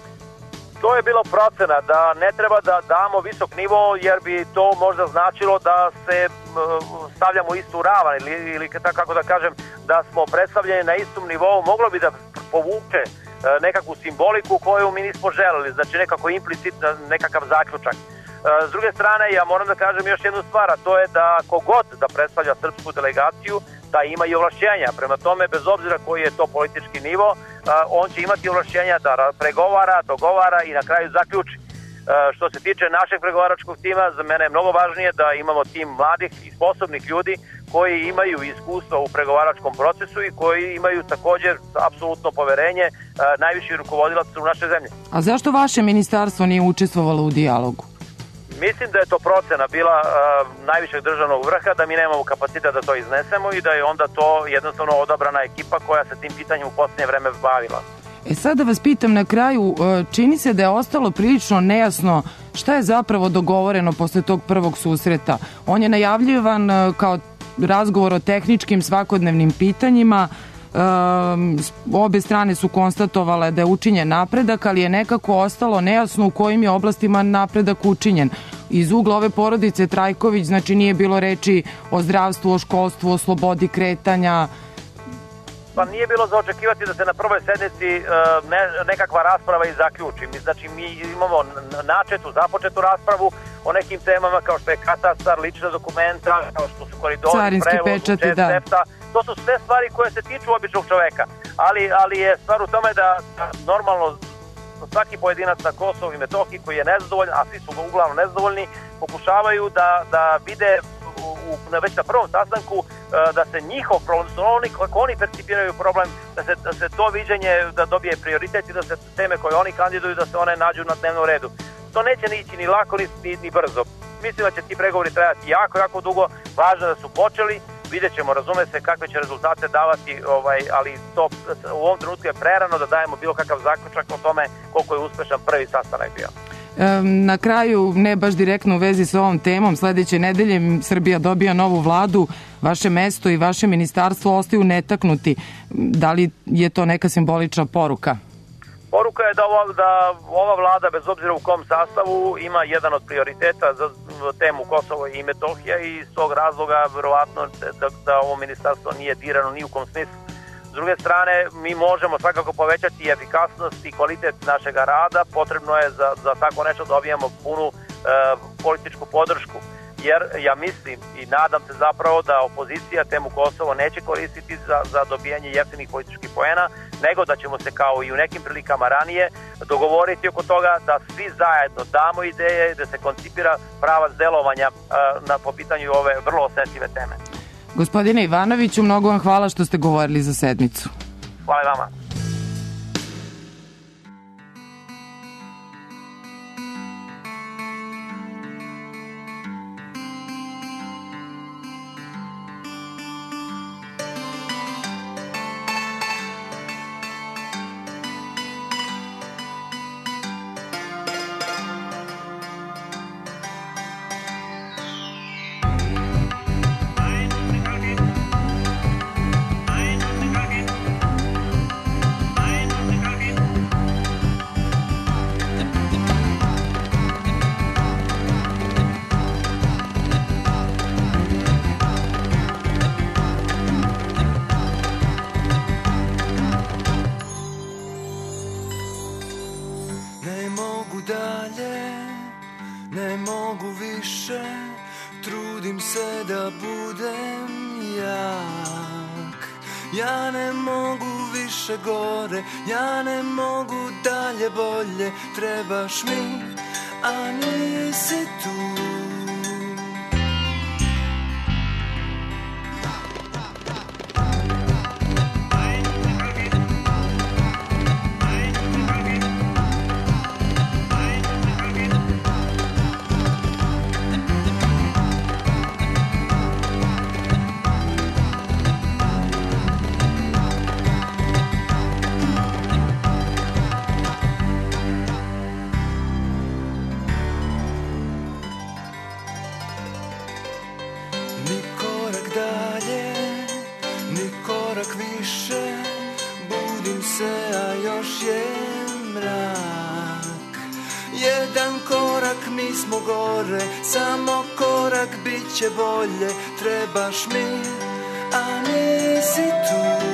To je bilo procena da ne treba da damo visok nivo, jer bi to možda značilo da se stavljamo istu ravan ili kako da kažem, da smo predstavljeni na istom nivou. Moglo bi da povuče nekakvu simboliku koju mi nismo želeli, znači nekako implicitno nekakav zaključak. S druge strane, ja moram da kažem još jednu stvar, a to je da kogod da predstavlja srpsku delegaciju, da ima i ovlašćenja. Prema tome, bez obzira koji je to politički nivo, on će imati ovlašćenja da pregovara, dogovara i na kraju zaključi. Što se tiče našeg pregovaračkog tima, za mene je mnogo važnije da imamo tim mladih i sposobnih ljudi koji imaju iskustva u pregovaračkom procesu i koji imaju također apsolutno poverenje najviših rukovodilaca u našoj zemlji. A zašto vaše ministarstvo nije učestvovalo u dijalogu? Mislim da je to procena bila najvišeg državnog vrha, da mi nemamo kapacitet da to iznesemo i da je onda to jednostavno odabrana ekipa koja se tim pitanjem u posljednje vreme bavila. Sad da vas pitam na kraju, čini se da je ostalo prilično nejasno šta je zapravo dogovoreno posle tog prvog susreta. On je najavljivan kao razgovor o tehničkim svakodnevnim pitanjima. Obe strane su konstatovale da je učinjen napredak, ali je nekako ostalo nejasno u kojim je oblastima napredak učinjen. Iz ugla ove porodice Trajković, znači nije bilo reči o zdravstvu, o školstvu, o slobodi kretanja. Pa nije bilo za očekivati da se na prvoj sednici nekakva rasprava i zaključi. Znači mi imamo započetu raspravu o nekim temama kao što je katastar, lična dokumenta, kao što su koridori, carinski pečati, da. To su sve stvari koje se tiču običnog čoveka. Ali je stvar u tome da normalno svaki pojedinac na Kosovu i Metohiji koji je nezadovoljan, a svi su uglavnom nezadovoljni, pokušavaju da vide već na prvom sastanku da se njihov problem, kako oni percipiraju problem, da se to viđenje da dobije prioritet i da se teme koje oni kandiduju, da se one nađu na dnevnom redu. To neće ni ići ni lako ni brzo. Mislim da će ti pregovori trajati jako dugo, važno da su počeli, vidjet ćemo, razume se kakve će rezultate davati, ali to u ovom trenutku je prerano da dajemo bilo kakav zaključak o tome koliko je uspešan prvi sastanak bio. Na kraju, ne baš direktno u vezi sa ovom temom, sledeće nedelje Srbija dobija novu vladu, vaše mesto i vaše ministarstvo ostaju netaknuti. Da li je to neka simbolična poruka? Poruka je da ova vlada, bez obzira u kom sastavu, ima jedan od prioriteta za temu Kosovo i Metohija i iz tog razloga verovatno da ovo ministarstvo nije dirano ni u kom smislu. S druge strane, mi možemo svakako povećati efikasnost i kvalitet našeg rada, potrebno je za tako nešto dobijemo punu političku podršku. Jer ja mislim i nadam se zapravo da opozicija temu Kosovo neće koristiti za dobijanje jeftinih političkih poena, nego da ćemo se kao i u nekim prilikama ranije dogovoriti oko toga da svi zajedno damo ideje, da se koncipira pravac delovanja po pitanju ove vrlo osetljive teme. Gospodine Ivanoviću, mnogo vam hvala što ste govorili za sedmicu. Hvala vama. mogu dalje, ne mogu više, trudim se da budem jak. Ja ne mogu više gore, ja ne mogu dalje bolje, trebaš mi, a nisi tu. Mi smo gore, samo korak bit će bolje, trebaš mi, a nisi tu.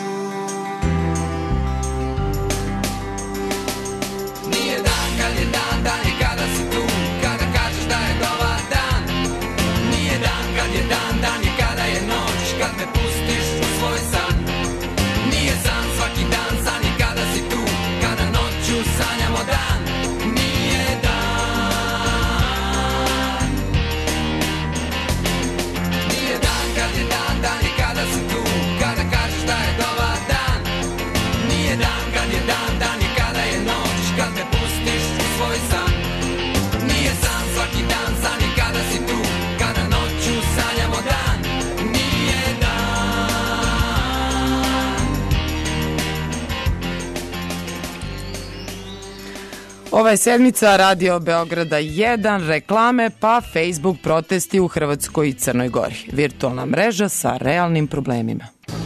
Nije dan kad je dan, dan je kada si tu, kada kažeš da je dobar dan. Nije dan kad je dan, dan je kada je noć, kad me pustiš u svoj san. Nije san svaki dan, san je kada si tu, kada noću sanjamo dan. Ova je sedmica Radio Beograda 1, reklame pa Facebook protesti u Hrvatskoj i Crnoj Gori. Virtualna mreža sa realnim problemima.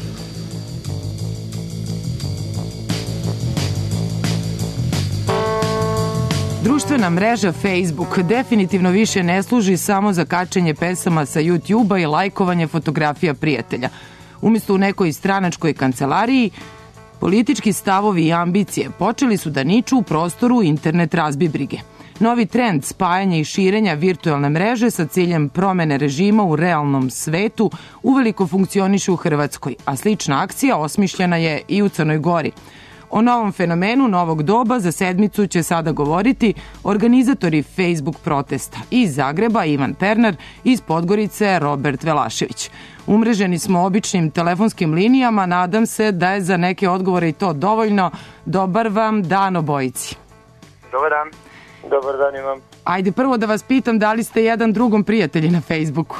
Društvena mreža Facebook definitivno više ne služi samo za kačenje pesama sa YouTube-a i lajkovanje fotografija prijatelja. Umjesto u nekoj stranačkoj kancelariji, politički stavovi i ambicije počeli su da niču u prostoru internet razbibrige. Novi trend spajanja i širenja virtualne mreže sa ciljem promene režima u realnom svetu uveliko funkcioniše u Hrvatskoj, a slična akcija osmišljena je i u Crnoj Gori. O novom fenomenu novog doba za sedmicu će sada govoriti organizatori Facebook protesta. Iz Zagreba Ivan Pernar, iz Podgorice Robert Velašević. Umreženi smo običnim telefonskim linijama, nadam se da je za neke odgovore i to dovoljno. Dobar vam dan obojici. Dobar dan. Dobar dan imam. Ajde prvo da vas pitam da li ste jedan drugom prijatelji na Facebooku?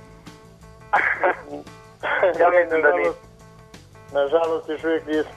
Ja mislim da nisam. Nažalost još uvijek nisam.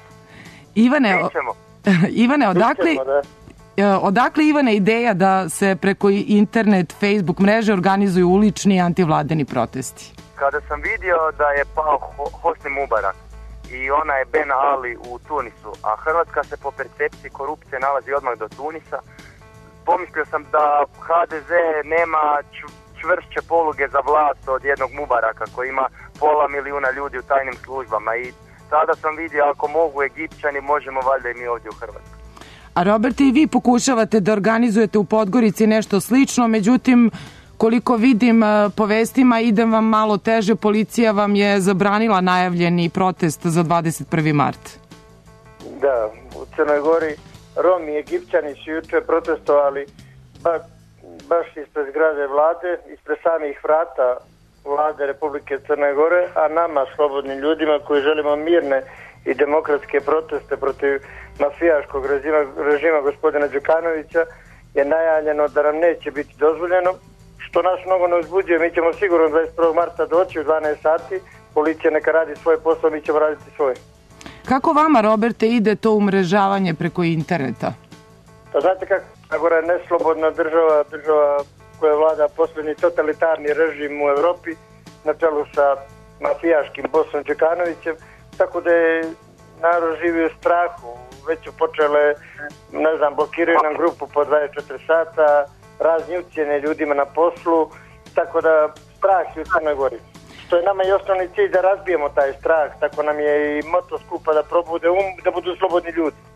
Ivane, odakle Ivane ideja da se preko internet Facebook mreže organizuju ulični antivladeni protesti? Kada sam vidio da je pao Hosni Mubarak i ona je Ben Ali u Tunisu, a Hrvatska se po percepciji korupcije nalazi odmah do Tunisa, pomislio sam da HDZ nema čvršće poluge za vlast od jednog Mubaraka koji ima 500 000 ljudi u tajnim službama i tada sam vidio ako mogu Egipćani, možemo valjda i mi ovdje u Hrvatskoj. A Robert, i vi pokušavate da organizujete u Podgorici nešto slično, međutim, koliko vidim po vestima, ide vam malo teže, policija vam je zabranila najavljeni protest za 21. mart. Da, u Crnoj Gori Romi i Egipćani su juče protestovali baš ispred zgrade vlade, ispred samih vrata vlade Republike Crne Gore, a nama, slobodnim ljudima koji želimo mirne i demokratske proteste protiv mafijaškog režima gospodina Đukanovića, je najavljeno da nam neće biti dozvoljeno, što nas mnogo ne uzbuđuje. Mi ćemo sigurno 21. marta doći u 12 sati, policija neka radi svoj posao, mi ćemo raditi svoj. Kako vama, Roberte, ide to umrežavanje preko interneta? Pa znate kako, Crna Gora je neslobodna država koja vlada posljednji totalitarni režim u Evropi na čelu sa mafijaškim bosom Đukanovićem, tako da je narod živi u strahu. Već su počele, blokiraju nam grupu po 24 sata, razni ucjene ljudima na poslu, tako da strah je u Crnoj Gori. Što je nama i osnovni cilj da razbijemo taj strah, tako nam je i moto skupa da probude da budu slobodni ljudi.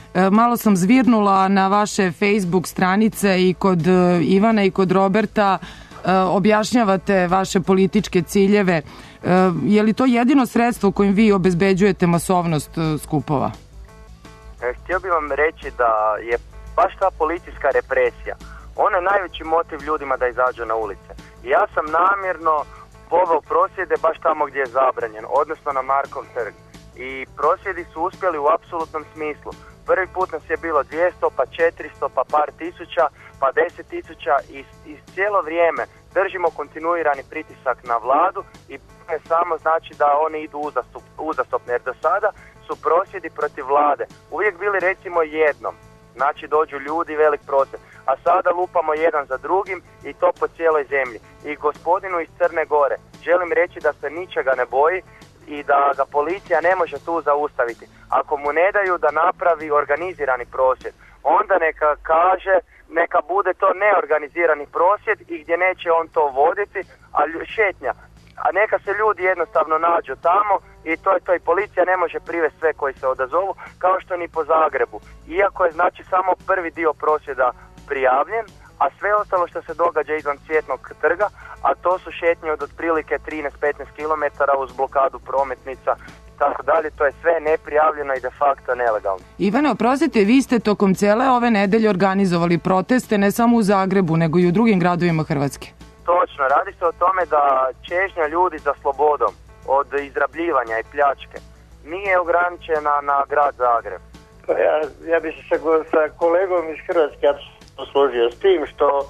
Malo sam zvirnula na vaše Facebook stranice i kod Ivana i kod Roberta, objašnjavate vaše političke ciljeve. Je li to jedino sredstvo kojim vi obezbeđujete masovnost skupova? Htio bih vam reći da je baš ta policijska represija, ona je najveći motiv ljudima da izađu na ulice. Ja sam namjerno poveo prosvjede baš tamo gdje je zabranjeno, odnosno na Markov trg. I prosvjedi su uspjeli u apsolutnom smislu. Prvi put nas je bilo 200, pa 400, pa par tisuća, pa 10.000 i cijelo vrijeme držimo kontinuirani pritisak na vladu i ne samo znači da oni idu uzastopno, jer do sada su prosvjedi protiv vlade uvijek bili recimo jednom, znači dođu ljudi, velik prosvjed, a sada lupamo jedan za drugim i to po cijeloj zemlji. I gospodinu iz Crne Gore želim reći da se ničega ne boji i da ga policija ne može tu zaustaviti. Ako mu ne daju da napravi organizirani prosvjed, onda neka kaže, neka bude to neorganizirani prosvjed i gdje neće on to voditi, a šetnja. A neka se ljudi jednostavno nađu tamo i to je to, i policija ne može privesti sve koji se odazovu, kao što ni po Zagrebu. Iako je znači samo prvi dio prosvjeda prijavljen, a sve ostalo što se događa izvan Cvjetnog trga, a to su šetnje od otprilike 13-15 km uz blokadu prometnica i tako dalje, to je sve neprijavljeno i de facto nelegalno. Ivane, oprostite, vi ste tokom cijele ove nedelje organizovali proteste ne samo u Zagrebu, nego i u drugim gradovima Hrvatske. Točno, radi se o tome da čežnja ljudi za slobodom od izrabljivanja i pljačke nije ograničena na grad Zagreb. Ja bi se sa kolegom iz Hrvatske složio s tim što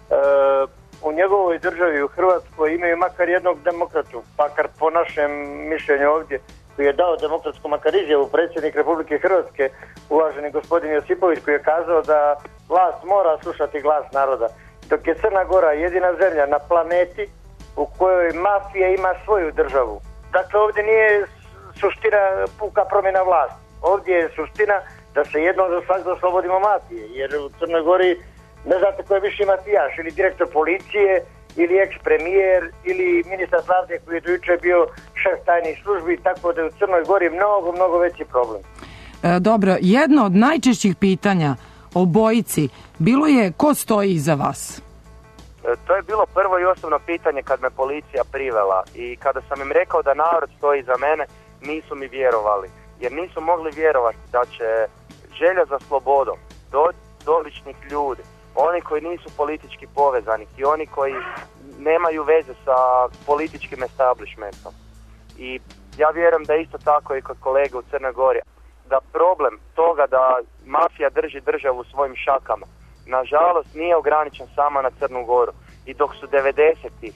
u njegovoj državi u Hrvatskoj imaju makar jednog demokratu, makar po našem mišljenju ovdje, koji je dao demokratsku makar izjavu, predsjednik Republike Hrvatske, uvaženi gospodin Josipović, koji je kazao da vlast mora slušati glas naroda. Dok je Crna Gora jedina zemlja na planeti u kojoj mafija ima svoju državu. Dakle, ovdje nije suština puka promjena vlasti. Ovdje je suština da se jednom za svak oslobodimo mafije, jer u Crnoj Gori ne znate ko je više mafijaš, ili direktor policije, ili eks-premijer, ili ministar pravde koji je do jučer bio šef tajnih službi, tako da je u Crnoj Gori mnogo veći problem. Dobro, jedno od najčešćih pitanja obojici bilo je ko stoji iza vas? To je bilo prvo i osnovno pitanje kad me policija privela i kada sam im rekao da narod stoji iza mene, nisu mi vjerovali. Jer nisu mogli vjerovati da će želja za slobodom doći do običnih ljudi, oni koji nisu politički povezani i oni koji nemaju veze sa političkim establishmentom. I ja vjerujem da isto tako i kod kolege u Crnoj Gori, da problem toga da mafija drži državu u svojim šakama, nažalost nije ograničen samo na Crnu Goru. I dok su 90-ih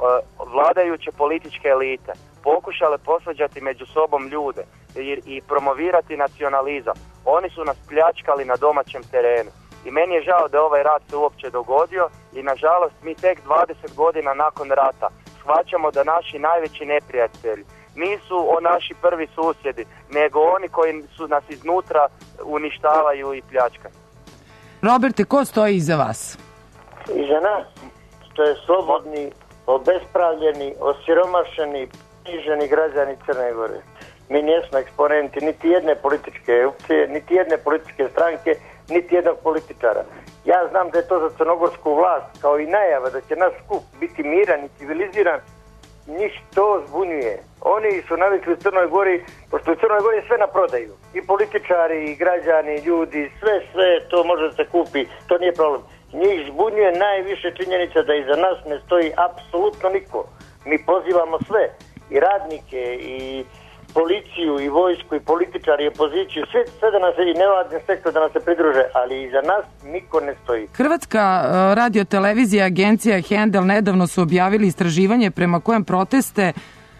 vladajuće političke elite pokušale posvađati među sobom ljude i promovirati nacionalizam, oni su nas pljačkali na domaćem terenu. I meni je žao da ovaj rat se uopće dogodio i nažalost mi tek 20 godina nakon rata shvaćamo da naši najveći neprijatelji nisu naši prvi susjedi, nego oni koji su nas iznutra uništavaju i pljačkaju. Roberte, ko stoji iza vas? Iza nas stoje slobodni, obespravljeni, osiromašeni, poniženi građani Crne Gore. Mi nismo eksponenti niti jedne političke opcije, niti jedne političke stranke, niti jednog političara. Ja znam da je to za crnogorsku vlast, kao i najava da će naš skup biti miran i civiliziran, njih to zbunjuje. Oni su navikli u Crnoj Gori, pošto u Crnoj Gori sve na prodaju. I političari, i građani, ljudi, sve to može se kupi, to nije problem. Njih zbunjuje najviše činjenica da iza nas ne stoji apsolutno niko. Mi pozivamo sve, i radnike, i policiju, i vojsku, i političari, i opoziciju, sve da nas i nevladni sektor da nas se pridruže, ali iza nas niko ne stoji. Hrvatska radiotelevizija, agencija Hendel nedavno su objavili istraživanje prema kojem proteste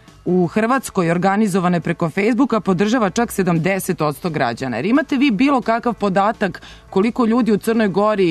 u Hrvatskoj organizovane preko Facebooka podržava čak 70% građana. Jer imate vi bilo kakav podatak koliko ljudi u Crnoj Gori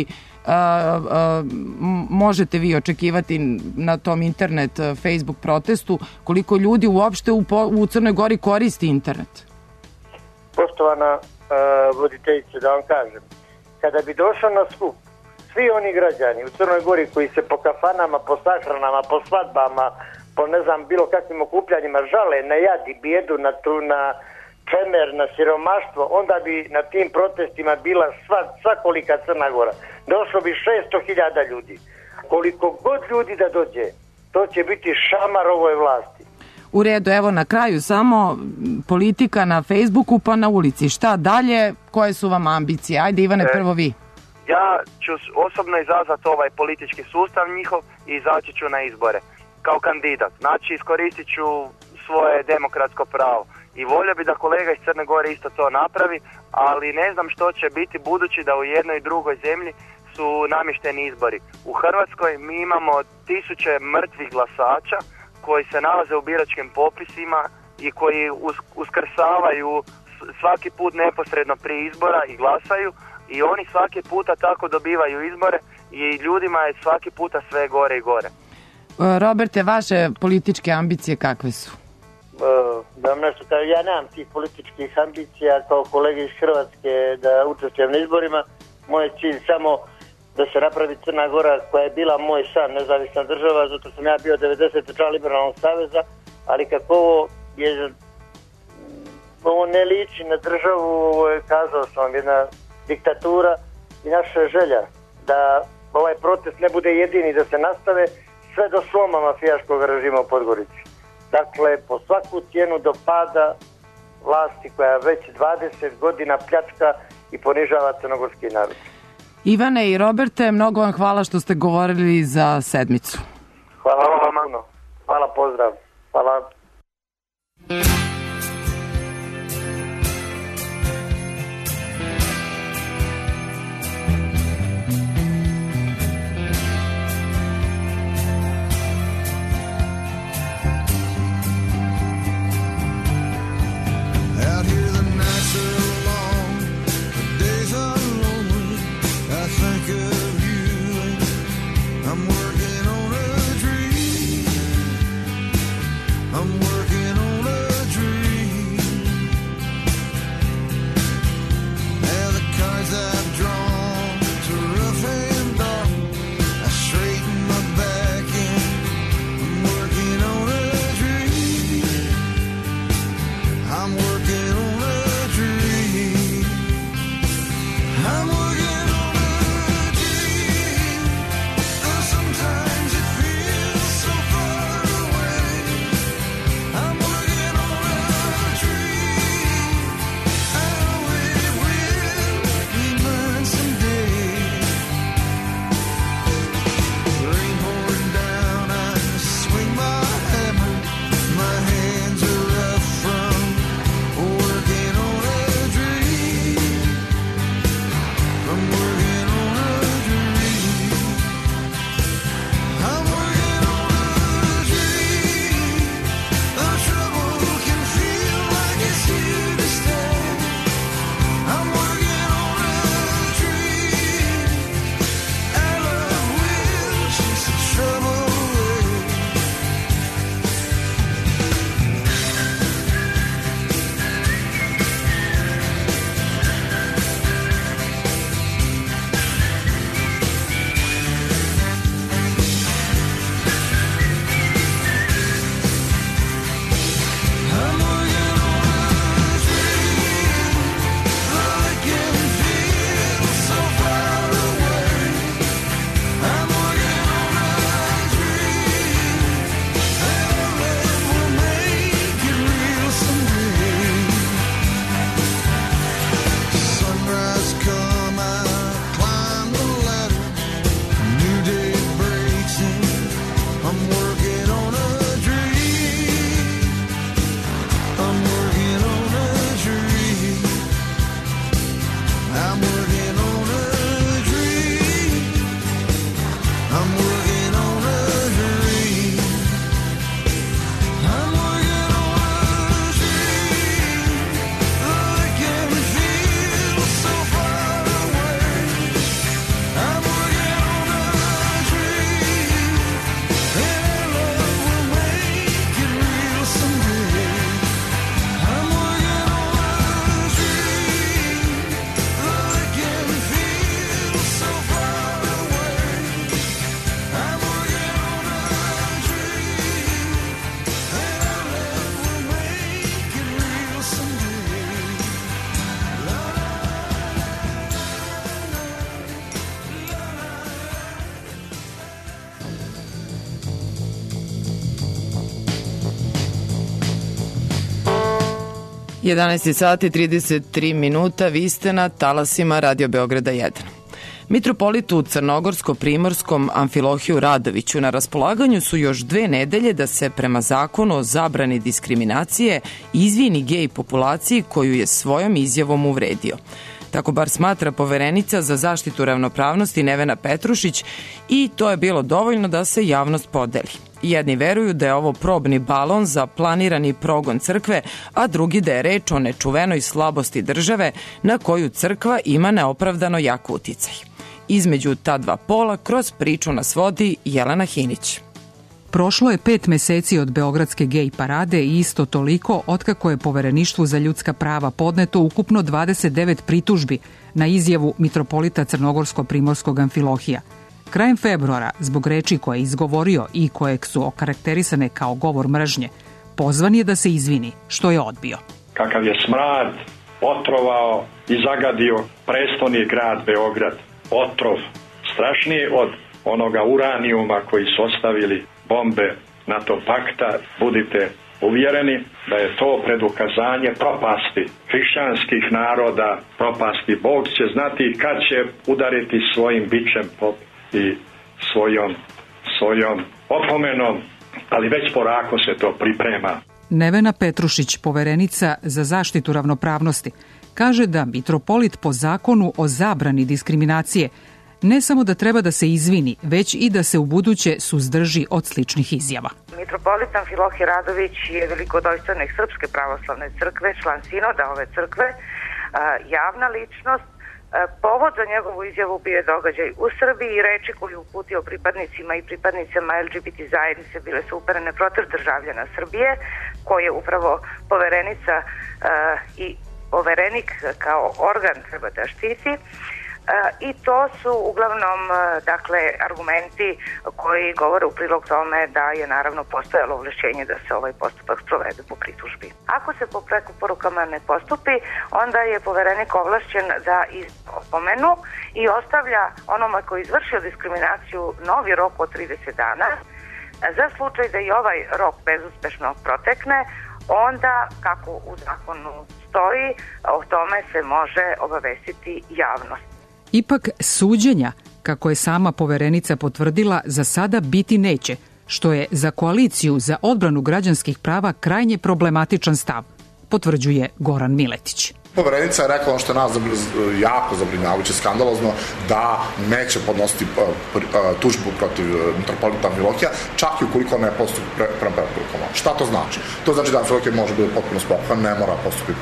možete vi očekivati na tom internet Facebook protestu, koliko ljudi uopšte u Crnoj Gori koristi internet? Poštovana voditeljice, da vam kažem, kada bi došao na skup svi oni građani u Crnoj Gori koji se po kafanama, po sahranama, po svadbama, po ne znam bilo kakvim okupljanjima žale na jad i bijedu, na čemer, na siromaštvo, onda bi na tim protestima bila svakolika Crna Gora. Došlo bi 600.000 ljudi. Koliko god ljudi da dođe, to će biti šamar ovoj vlasti. U redu, evo na kraju samo politika na Facebooku pa na ulici. Šta dalje? Koje su vam ambicije? Ajde Ivane, prvo vi. Ja ću osobno izazvati ovaj politički sustav njihov i izaći ću na izbore kao kandidat. Znači iskoristit ću svoje demokratsko pravo. I volio bi da kolega iz Crne Gore isto to napravi, ali ne znam što će biti budući da u jednoj i drugoj zemlji su namješteni izbori. U Hrvatskoj mi imamo 1000 mrtvih glasača koji se nalaze u biračkim popisima i koji uskrsavaju svaki put neposredno prije izbora i glasaju i oni svaki puta tako dobivaju izbore i ljudima je svaki puta sve gore i gore. Roberte, vaše političke ambicije kakve su? Da vam nešto kažem, ja nemam tih političkih ambicija kao kolege iz Hrvatske da učestvujem na izborima. Moj je cilj samo da se napravi Crna Gora koja je bila moj san, nezavisna država, zato sam ja bio 90. član Liberalnog saveza, ali kako ovo ne liči na državu, ovo je, kazao sam vam, jedna diktatura i naša želja da ovaj protest ne bude jedini, da se nastave sve do sloma mafijaškog režima u Podgorici. Dakle, po svaku cijenu do pada vlasti koja već 20 godina pljačka i ponižava crnogorski narod. Ivane i Roberte, mnogo vam hvala što ste govorili za sedmicu. Hvala vam puno. Hvala, pozdrav. Hvala. I'm working on a dream. 11 sati 33 minuta, vi ste na talasima Radio Beograda 1. Mitropolitu Crnogorsko-Primorskom Amfilohiju Radoviću na raspolaganju su još 2 nedelje da se prema zakonu o zabrani diskriminacije izvini gej populaciji koju je svojom izjavom uvredio. Tako bar smatra poverenica za zaštitu ravnopravnosti Nevena Petrušić i to je bilo dovoljno da se javnost podeli. Jedni veruju da je ovo probni balon za planirani progon crkve, a drugi da je reč o nečuvenoj slabosti države na koju crkva ima neopravdano jak uticaj. Između ta dva pola kroz priču nas vodi Jelena Hinić. Prošlo je 5 meseci od Beogradske gej parade i isto toliko otkako je Povereništvu za ljudska prava podneto ukupno 29 pritužbi na izjavu mitropolita Crnogorsko-Primorskog Amfilohija. Krajem februara, zbog reči koje je izgovorio i kojeg su okarakterisane kao govor mržnje, pozvan je da se izvini, što je odbio. Kakav je smrad otrovao i zagadio prestoni grad Beograd. Otrov strašniji od onoga uranijuma koji su ostavili bombe NATO pakta. Budite uvjereni da je to predukazanje propasti hrišćanskih naroda, propasti. Bog će znati kad će udariti svojim bičem i svojom opomenom, ali već polako se to priprema. Nevena Petrušić, poverenica za zaštitu ravnopravnosti, kaže da mitropolit po zakonu o zabrani diskriminacije ne samo da treba da se izvini, već i da se ubuduće suzdrži od sličnih izjava. Mitropolit Amfilohije Radović je velikodostojnik Srpske pravoslavne crkve, član sinoda ove crkve, javna ličnost. Povod za njegovu izjavu bio je događaj u Srbiji i reči koju uputio pripadnicima i pripadnicama LGBT zajednice bile su uperene protiv državljana Srbije, koje upravo poverenica i poverenik kao organ treba da štiti. I to su uglavnom argumenti koji govore u prilog tome da je naravno postojalo ovlašćenje da se ovaj postupak sprovede po pritužbi. Ako se po preporukama ne postupi, onda je poverenik ovlašćen da opomenu i ostavlja onome koji izvršio diskriminaciju novi rok od 30 dana. Za slučaj da i ovaj rok bezuspešno protekne, onda, kako u zakonu stoji, o tome se može obavestiti javnost. Ipak suđenja, kako je sama poverenica potvrdila, za sada biti neće, što je za koaliciju za odbranu građanskih prava krajnje problematičan stav, potvrđuje Goran Miletić. Poverenica je rekla ono što je nas jako zabrinjavajuće, skandalozno, da neće podnositi tužbu protiv mitropolita Amfilohija, čak i ukoliko ne postupi prema preporukama. Šta to znači? To znači da Amfilohija može biti potpuno spokojan, ne mora postupiti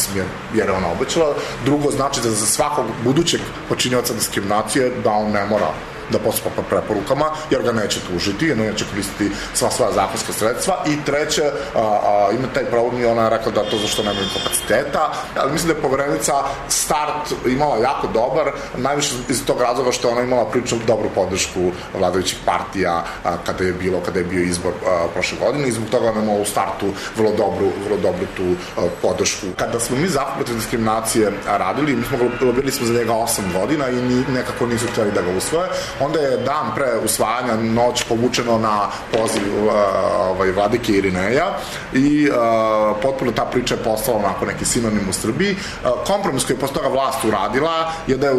jer je ona obećala. Drugo znači da za svakog budućeg počinioca diskriminacije da on ne mora da postupa po preporukama, jer ga neće tužiti, jer neće koristiti sva svoja zakonska sredstva. I treće, ima taj problem i ona je rekla da to zašto nema kapaciteta, ali mislim da je poverenica start imala jako dobar, najviše iz tog razloga što je ona imala prilično dobru podršku vladajućih partija kada je bio izbor prošle godine i zbog toga ona imala u startu vrlo dobru tu podršku. Kada smo mi zakon protiv diskriminacije radili, lobirali smo za njega 8 godina i nekako nisu htjeli da ga usvoje. Onda je dan pre usvajanja noć povučeno na poziv vladike Irineja i potpuno ta priča je postala onako neki sinonim u Srbiji. Kompromis koji je posle toga vlast uradila je da je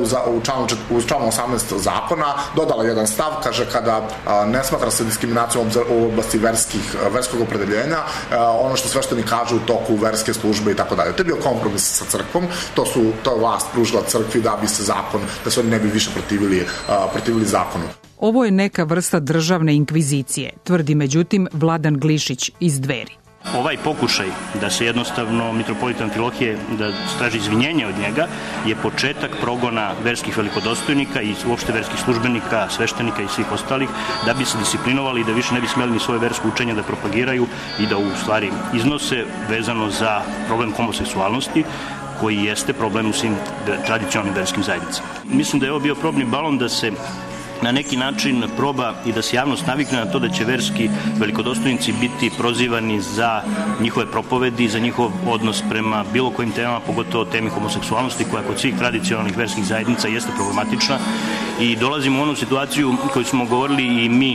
u članu 18 zakona dodala jedan stav, kaže kada ne smatra se diskriminacijom u oblasti verskog opredeljenja, ono što svešteni kažu u toku verske službe i tako dalje. To je bio kompromis sa crkvom, to je vlast pružila crkvi da bi se zakon, da se oni ne bi više protivili zakonu. Ovo je neka vrsta državne inkvizicije, tvrdi međutim Vladan Glišić iz Dveri. Ovaj pokušaj da se jednostavno mitropolit Amfilohije da traži izvinjenje od njega je početak progona verskih velikodostojnika i uopšte verskih službenika, sveštenika i svih ostalih da bi se disciplinovali i da više ne bi smeli ni svoje versko učenje da propagiraju i da u stvari iznose vezano za problem homoseksualnosti koji jeste problem u svim tradicionalnim verskim zajednicama. Mislim da je ovo bio probni balon da se na neki način proba i da se javnost navikne na to da će verski velikodostojnici biti prozivani za njihove propovedi, za njihov odnos prema bilo kojim temama, pogotovo temi homoseksualnosti koja kod svih tradicionalnih verskih zajednica jeste problematična i dolazimo u onu situaciju koju smo govorili i mi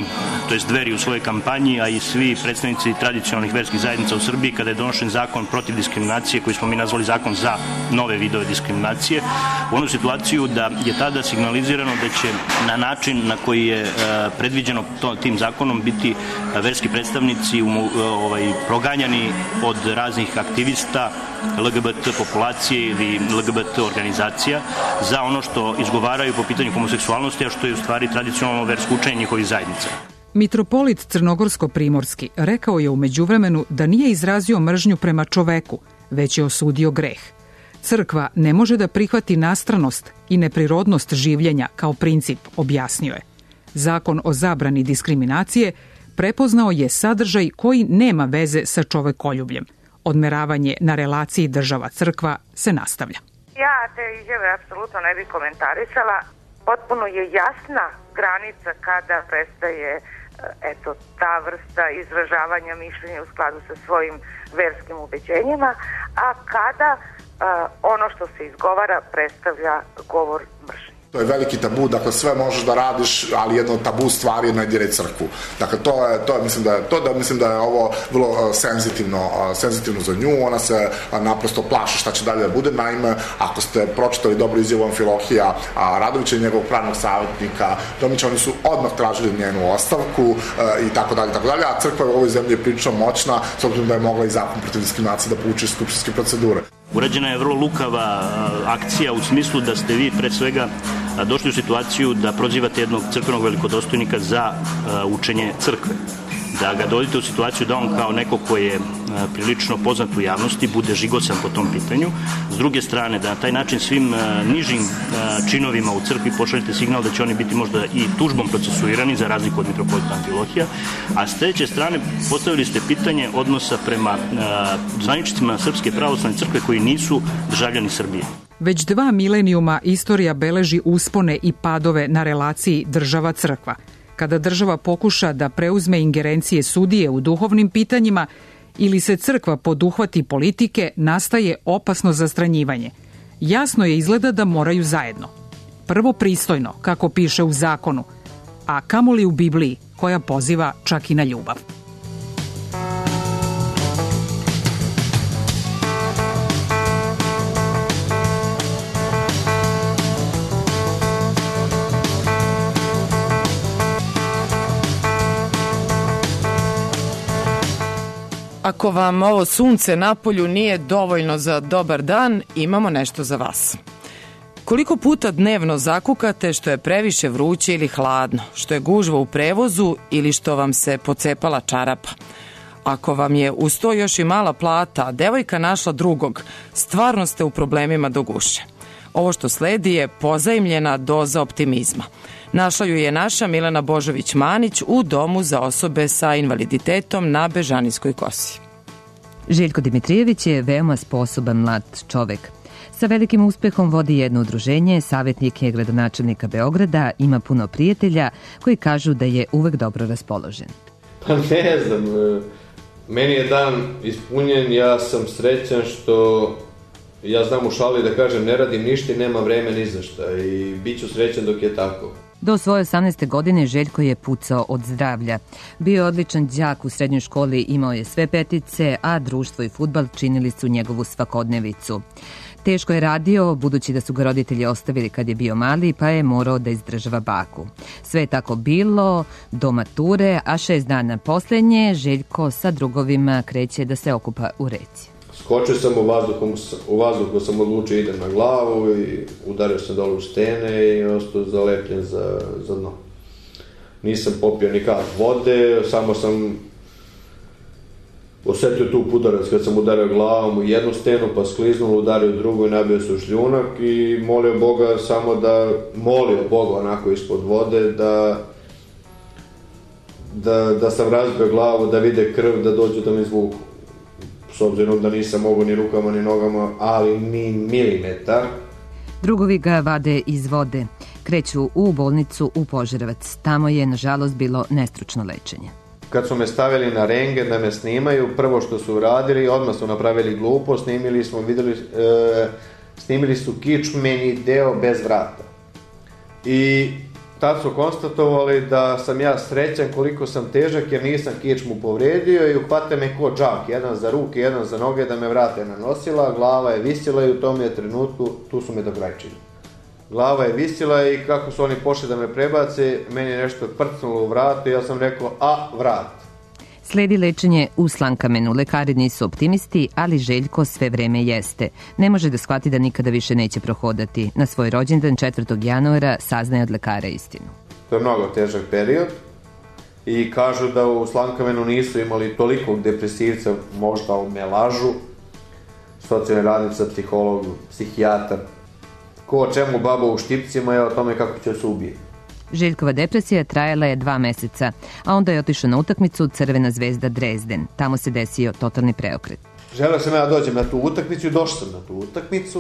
to jest Dveri u svojoj kampanji, a i svi predstavnici tradicionalnih verskih zajednica u Srbiji kada je donošen zakon protiv diskriminacije, koji smo mi nazvali zakon za nove vidove diskriminacije, u onu situaciju da je tada signalizirano da će na način na koji je predviđeno tim zakonom biti verski predstavnici proganjani od raznih aktivista LGBT populacije ili LGBT organizacija za ono što izgovaraju po pitanju homoseksualnosti, a što je u stvari tradicionalno versko učenje njihovih zajednica. Mitropolit Crnogorsko-Primorski rekao je u međuvremenu da nije izrazio mržnju prema čoveku, već je osudio greh. Crkva ne može da prihvati nastranost i neprirodnost življenja kao princip, objasnio je. Zakon o zabrani diskriminacije prepoznao je sadržaj koji nema veze sa čovekoljubljem. Odmeravanje na relaciji država-crkva se nastavlja. Ja te izjave apsolutno ne bih komentarisala. Potpuno je jasna granica kada prestaje ta vrsta izražavanja mišljenja u skladu sa svojim verskim ubeđenjima, a kada ono što se izgovara predstavlja govor mržnje. To je veliki tabu, dakle sve možeš da radiš, ali jedno od tabu stvari je ne diraj crkvu. Dakle, mislim da je ovo vrlo senzitivno za nju, ona se naprosto plaši šta će dalje da bude. Naime, ako ste pročitali dobru izjavu Amfilohija Radovića i njegovog pravnog savjetnika Domića, oni su odmah tražili njenu ostavku i tako dalje, a crkva je u ovoj zemlji prilično moćna, s obzirom da je mogla i zakon protiv diskriminacije da povuče iz skupštinske procedure. Urađena je vrlo lukava akcija u smislu da ste vi pred svega došli u situaciju da prozivate jednog crkvenog velikodostojnika za učenje crkve. Da ga dovodite u situaciju da on kao neko ko je prilično poznat u javnosti bude žigosan po tom pitanju. S druge strane, da na taj način svim nižim činovima u crkvi pošaljete signal da će oni biti možda i tužbom procesuirani za razliku od mitropolita Amfilohija. A s treće strane postavili ste pitanje odnosa prema zvaničnicima Srpske pravoslavne crkve koji nisu državljani Srbije. Već 2 milenijuma istorija beleži uspone i padove na relaciji država-crkva. Kada država pokuša da preuzme ingerencije sudije u duhovnim pitanjima ili se crkva poduhvati politike, nastaje opasno zastranjivanje. Jasno je izgleda da moraju zajedno. Prvo pristojno, kako piše u zakonu, a kamoli u Bibliji, koja poziva čak i na ljubav. Ako vam ovo sunce napolju nije dovoljno za dobar dan, imamo nešto za vas. Koliko puta dnevno zakukate što je previše vruće ili hladno, što je gužva u prevozu ili što vam se pocepala čarapa? Ako vam je uz to još i mala plata, a devojka našla drugog, stvarno ste u problemima do guše. Ovo što sledi je pozajmljena doza optimizma. Našla ju je naša Milena Božović-Manić u domu za osobe sa invaliditetom na Bežanijskoj kosi. Željko Dimitrijević je veoma sposoban mlad čovek. Sa velikim uspehom vodi jedno udruženje, savjetnik je gradonačelnika Beograda, ima puno prijatelja koji kažu da je uvek dobro raspoložen. Pa ne znam, meni je dan ispunjen, ja sam srećan što ja znam u šali da kažem ne radim ništa i nema vreme ni za šta i bit ću srećan dok je tako. Do svoje 18. godine Željko je pucao od zdravlja. Bio je odličan đak u srednjoj školi, imao je sve petice, a društvo i fudbal činili su njegovu svakodnevicu. Teško je radio, budući da su ga roditelji ostavili kad je bio mali, pa je morao da izdržava baku. Sve je tako bilo do mature, a 6 dana poslednje Željko sa drugovima kreće da se okupa u reci. Skočio sam u vazduhu sam odlučio idem na glavu i udario sam dole u stene i ostao zalepljen za dno. Nisam popio nikad vode, samo sam osetio tu udarac kad sam udario glavom u jednu stenu, pa skliznuo, udario u drugu i nabio se u šljunak i molio Boga samo da, onako ispod vode, da sam razbio glavu, da vide krv, da dođu da me izvuku. S obzirom da nisam mogao ni rukama ni nogama, ali ni milimetar. Drugovi ga vade iz vode. Kreću u bolnicu u Požarevac. Tamo je, nažalost, bilo nestručno lečenje. Kad su me stavili na rengen da me snimaju, prvo što su uradili, odmah su napravili glupo, snimili su kičmeni deo bez vrata. I tad su konstatovali da sam ja srećan koliko sam težak jer nisam kičmu povredio i upate me ko džak, jedan za ruke, jedan za noge da me vrate na nosila, glava je visila i u tom je trenutku, tu su me dograjčili. Glava je visila i kako su oni pošli da me prebace, meni je nešto prcnulo u vratu i ja sam rekao, vrat. Sledi lečenje u Slankamenu. Lekari nisu optimisti, ali Željko sve vreme jeste. Ne može da shvati da nikada više neće prohodati. Na svoj rođendan 4. januara saznaje od lekara istinu. To je mnogo težak period i kažu da u Slankamenu nisu imali tolikog depresivca, možda me lažu, socijalni radnica, psiholog, psihijatar. Ko o čemu baba u štipcima je o tome kako će se ubije. Željkova depresija trajala je 2 meseca, a onda je otišao na utakmicu Crvena zvezda Dresden. Tamo se desio totalni preokret. Želeo sam ja da dođem na tu utakmicu i došao sam na tu utakmicu.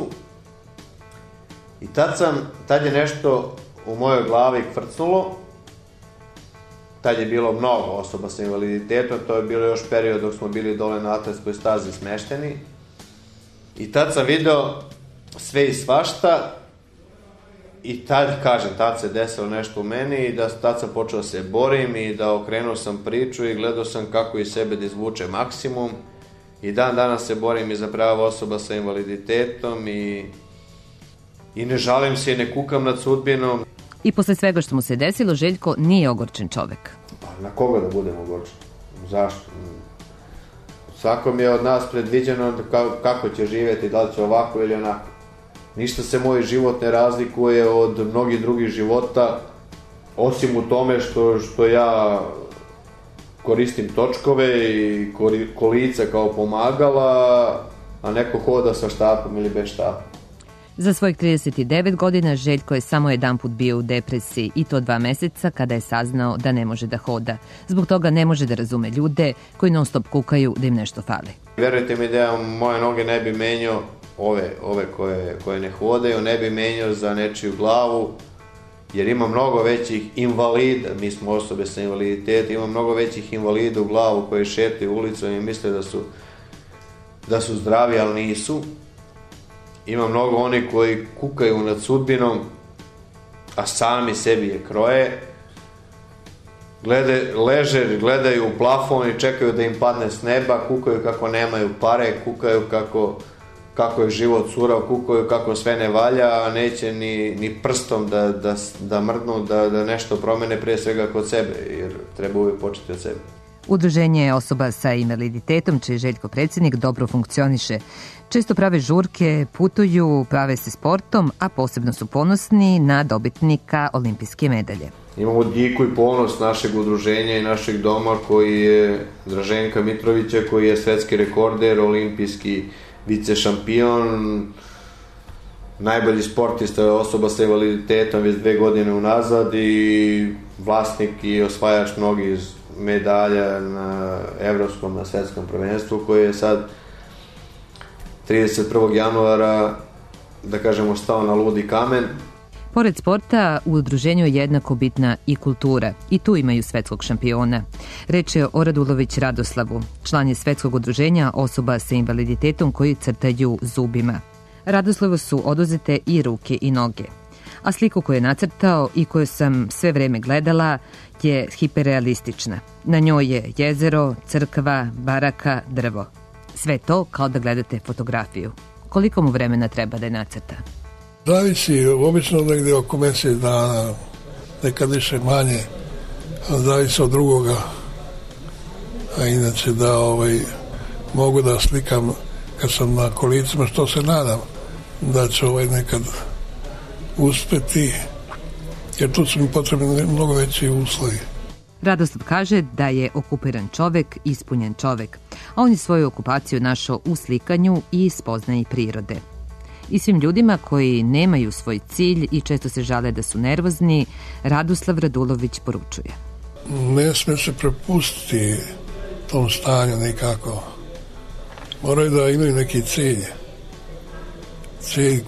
I tad je nešto u mojoj glavi kvrcnulo. Tad je bilo mnogo osoba sa invaliditetom, to je bilo još period dok smo bili dole na atletskoj stazi smešteni. I tad sam video sve i svašta. I tad se desilo nešto u meni i da tad sam počeo se borim i da okrenuo sam priču i gledao sam kako iz sebe da izvuče maksimum. I dan danas se borim i za prava osoba sa invaliditetom i ne žalim se i ne kukam nad sudbinom. I posle svega što mu se desilo, Željko nije ogorčen čovek. Pa na koga da budem ogorčen? Zašto? Svakom je od nas predviđeno kako će živjeti, da li će ovako ili onako. Ništa se moj život ne razlikuje od mnogih drugih života, osim u tome što ja koristim točkove i kolica kao pomagala, a neko hoda sa štapom ili bez štapa. Za svojih 39 godina Željko je samo jedanput bio u depresiji i to 2 meseca kada je saznao da ne može da hoda. Zbog toga ne može da razume ljude koji non stop kukaju da im nešto fali. Verujte mi da ja moje noge ne bi menjao, ove koje ne hodaju, ne bi menjao za nečiju glavu, jer ima mnogo većih invalida, mi smo osobe sa invaliditetom, ima mnogo većih invalida u glavu koji šetaju ulicom i misle da su zdravi, ali nisu. Ima mnogo onih koji kukaju nad sudbinom, a sami sebi je kroje. Gledaju u plafon i čekaju da im padne s neba, kukaju kako nemaju pare, kukaju kako je život surov, kukaju kako sve ne valja, a neće ni prstom da mrdnu, da nešto promene prije svega kod sebe, jer treba uvijek početi od sebe. Udruženje osoba sa invaliditetom, čiji Željko predsjednik, dobro funkcioniše. Često prave žurke, putuju, bave se sportom, a posebno su ponosni na dobitnika olimpijske medalje. Imamo diku i ponos našeg udruženja i našeg doma koji je Draženka Mitrovića, koji je svetski rekorder, olimpijski vice šampion, najbolji sportista je osoba sa invaliditetom već 2 godine unazad i vlasnik i osvajač mnogih medalja na evropskom, na svetskom prvenstvu koji je sad 31. januara, da kažemo, stao na ludi kamen. Pored sporta, u udruženju je jednako bitna i kultura. I tu imaju svetskog šampiona. Reč je o Radulović Radoslavu. Član je svetskog udruženja osoba sa invaliditetom koji crtaju zubima. Radoslavu su oduzete i ruke i noge. A sliku koju je nacrtao i koju sam sve vreme gledala je hiperrealistična. Na njoj je jezero, crkva, baraka, drvo. Sve to kao da gledate fotografiju. Koliko mu vremena treba da je nacrta? Zavisi, obično negdje oko mjesec dana, nekad više manje, zavisi od drugoga. A inače da mogu da slikam kad sam na kolicima, što se nadam da će nekad uspeti, jer tu su mi potrebni mnogo veći uslovi. Radoslav kaže da je okupiran čovek, ispunjen čovek, a on je svoju okupaciju našao u slikanju i spoznaji prirode. I svim ljudima koji nemaju svoj cilj i često se žale da su nervozni, Radoslav Radulović poručuje. Ne smije se prepustiti tom stanju nikako. Moraju da imaju neki cilj. Cilj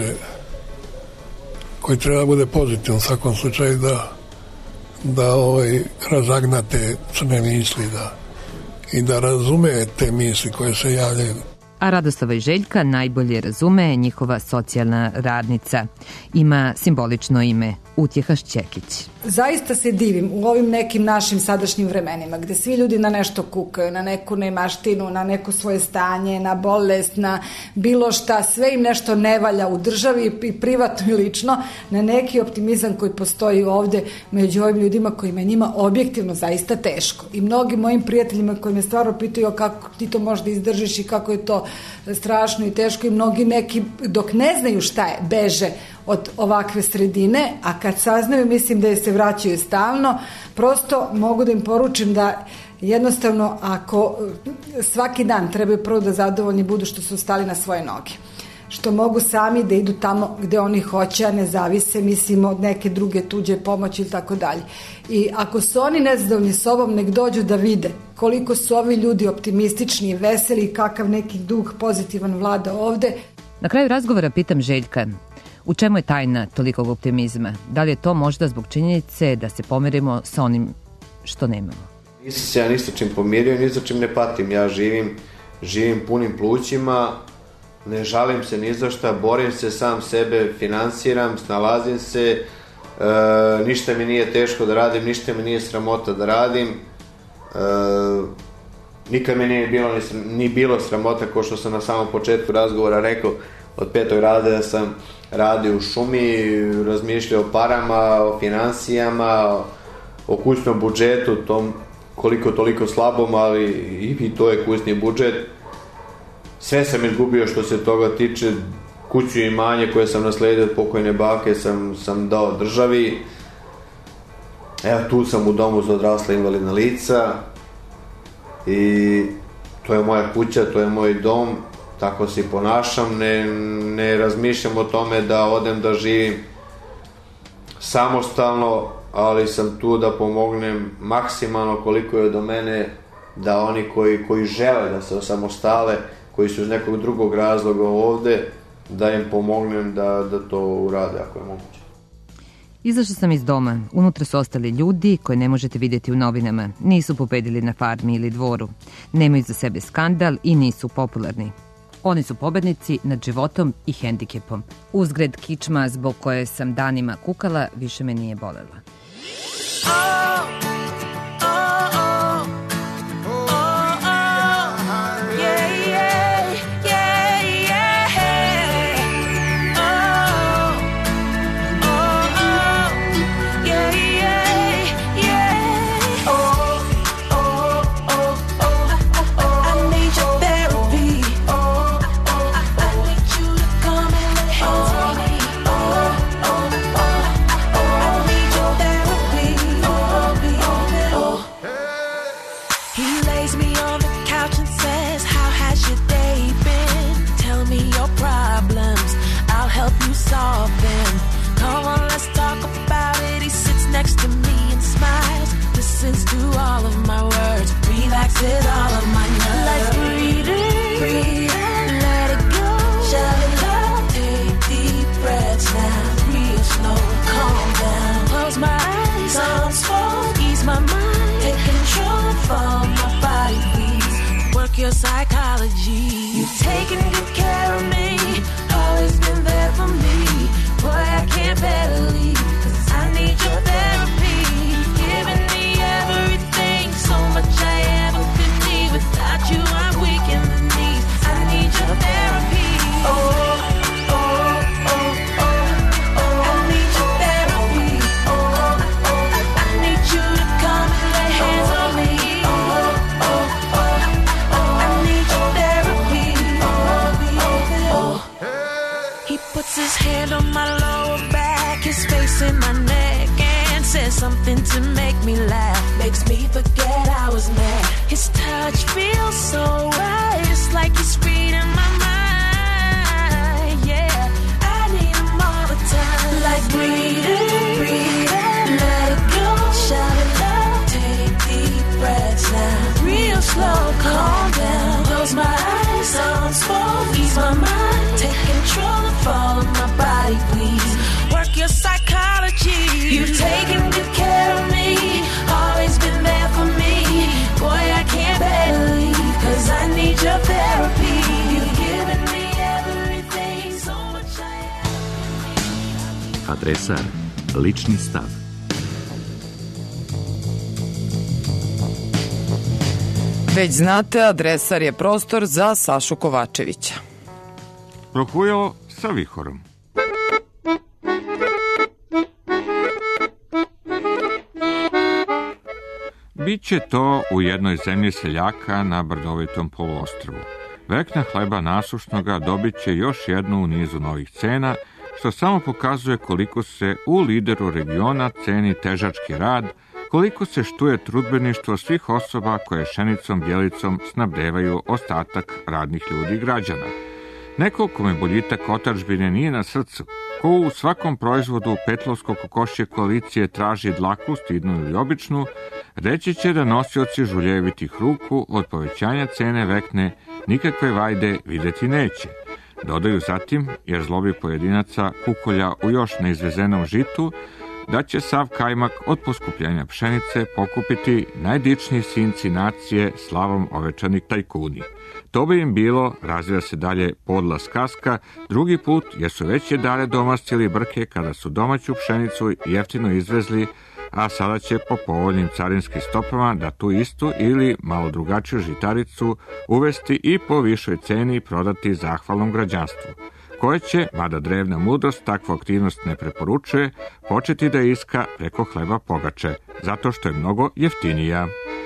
koji treba bude pozitivan u svakom slučaju da razagnate crne misli i da razume te misli koje se javljaju. A Radoslava i Željka najbolje razume njihova socijalna radnica. Ima simbolično ime Utjeha Šćekić. Zaista se divim u ovim nekim našim sadašnjim vremenima gde svi ljudi na nešto kukaju, na neku nemaštinu, na neko svoje stanje, na bolest, na bilo šta, sve im nešto ne valja u državi i privatno i lično, na neki optimizam koji postoji ovde među ovim ljudima kojima je njima objektivno zaista teško. I mnogim mojim prijateljima koji me stvarno pitaju kako ti to možda izdržiš i kako je to strašno i teško, i mnogi neki dok ne znaju šta je, beže od ovakve sredine, a kad saznaju mislim da je se vraćaju stalno. Prosto mogu da im poručim da jednostavno ako svaki dan trebaju prvo da zadovoljni budu što su stali na svoje noge, što mogu sami da idu tamo gde oni hoće, a ne zavise mislim od neke druge tuđe pomoći ili tako dalje. I ako su oni nezadovoljni sobom, nek dođu da vide koliko su ovi ljudi optimistični i veseli i kakav neki duh pozitivan vlada ovde. Na kraju razgovora pitam Željka, u čemu je tajna tolikog optimizma? Da li je to možda zbog činjenice da se pomerimo sa onim što nemamo? Nisam se ja ni sa čim pomirio, ni sa čim ne patim. Ja živim punim plućima, ne žalim se ni za šta, borim se sam sebe, finansiram, snalazim se, ništa mi nije teško da radim, ništa mi nije sramota da radim. Nikad mi nije bilo sramota, kao što sam na samom početku razgovora rekao, od 5. razreda sam radio u šumi, razmišljao o parama, o finansijama, o kućnom budžetu, tom koliko toliko slabom, ali i to je kućni budžet. Sve sam izgubio što se toga tiče, kuću i imanje koje sam nasledio od pokojne bake sam dao državi. Evo tu sam u domu za odrasla invalidna lica i to je moja kuća, to je moj dom, tako se i ponašam, ne razmišljam o tome da odem da živim samostalno, ali sam tu da pomognem maksimalno koliko je do mene, da oni koji žele da se osamostale, koji su iz nekog drugog razloga ovde, da im pomognem da to urade ako je moguće. Izašla sam iz doma. Unutra su ostali ljudi koje ne možete vidjeti u novinama. Nisu pobedili na farmi ili dvoru. Nemaju za sebe skandal i nisu popularni. Oni su pobednici nad životom i hendikepom. Uzgred kičma zbog koje sam danima kukala više me nije bolela. With all of my nerves, like breathe, let it go, shut it up, take deep breaths now, real slow, calm down, close my eyes, sounds slow, ease my mind, take control of all my body, please, work your psychology, you've taken good care of me, always been there for me, boy I can't bear to leave, 'cause I need your therapy, giving me everything, so much I am. Without you, I'm weak in the knees. I need your therapy. Oh, oh, oh, oh, oh. I need your therapy. Oh, oh, I need you to come and lay hands on me. Oh, oh, oh, I need your therapy. Oh, oh. He puts his hand on my lower back, his face in my neck, and says something to make me laugh. Makes me forget I was mad. His touch feels so right, it's like he's reading my mind, yeah. I need him all the time. Like breathe, let it go, shout it out, take deep breaths now. Real slow, calm down, close my eyes, on slow, ease my mind, take control of all of my body, please. Work your psychology, you've taken good care of me, always been there for me. Boy, I can't bear to leave, 'cause I need your therapy. You've given me everything, so much I have. Adresa Lični stav. Već znate, adresar je prostor za Sašu Kovačevića. Prohujalo sa vihorom. Biće to u jednoj zemlji seljaka na brdovitom poluostrvu. Vekna hleba nasušnoga dobit će još jednu u nizu novih cena, što samo pokazuje koliko se u lideru regiona ceni težački rad, koliko se štuje trudbeništvo svih osoba koje pšenicom bjelicom snabdevaju ostatak radnih ljudi i građana. Neko kome boljitak otadžbine nije na srcu, ko u svakom proizvodu petlovsko-kokošje koalicije traži dlaku, stidnu ili običnu, reći će da nosioci žuljevitih ruku od povećanja cene vekne nikakve vajde vidjeti neće. Dodaju zatim, jer zlobi pojedinaca kukolja u još neizvezenom žitu, da će sav kajmak od poskupljenja pšenice pokupiti najdičniji sinci nacije slavom ovečanih tajkuni. To bi im bilo, razvija se dalje podla skaska, drugi put jer su već jedale domastili brke kada su domaću pšenicu jeftino izvezli, a sada će po povoljnim carinskim stopama da tu istu ili malo drugačiju žitaricu uvesti i po višoj ceni i prodati zahvalnom građanstvu, koje će, mada drevna mudrost takvu aktivnost ne preporučuje, početi da iska preko hleba pogače, zato što je mnogo jeftinija.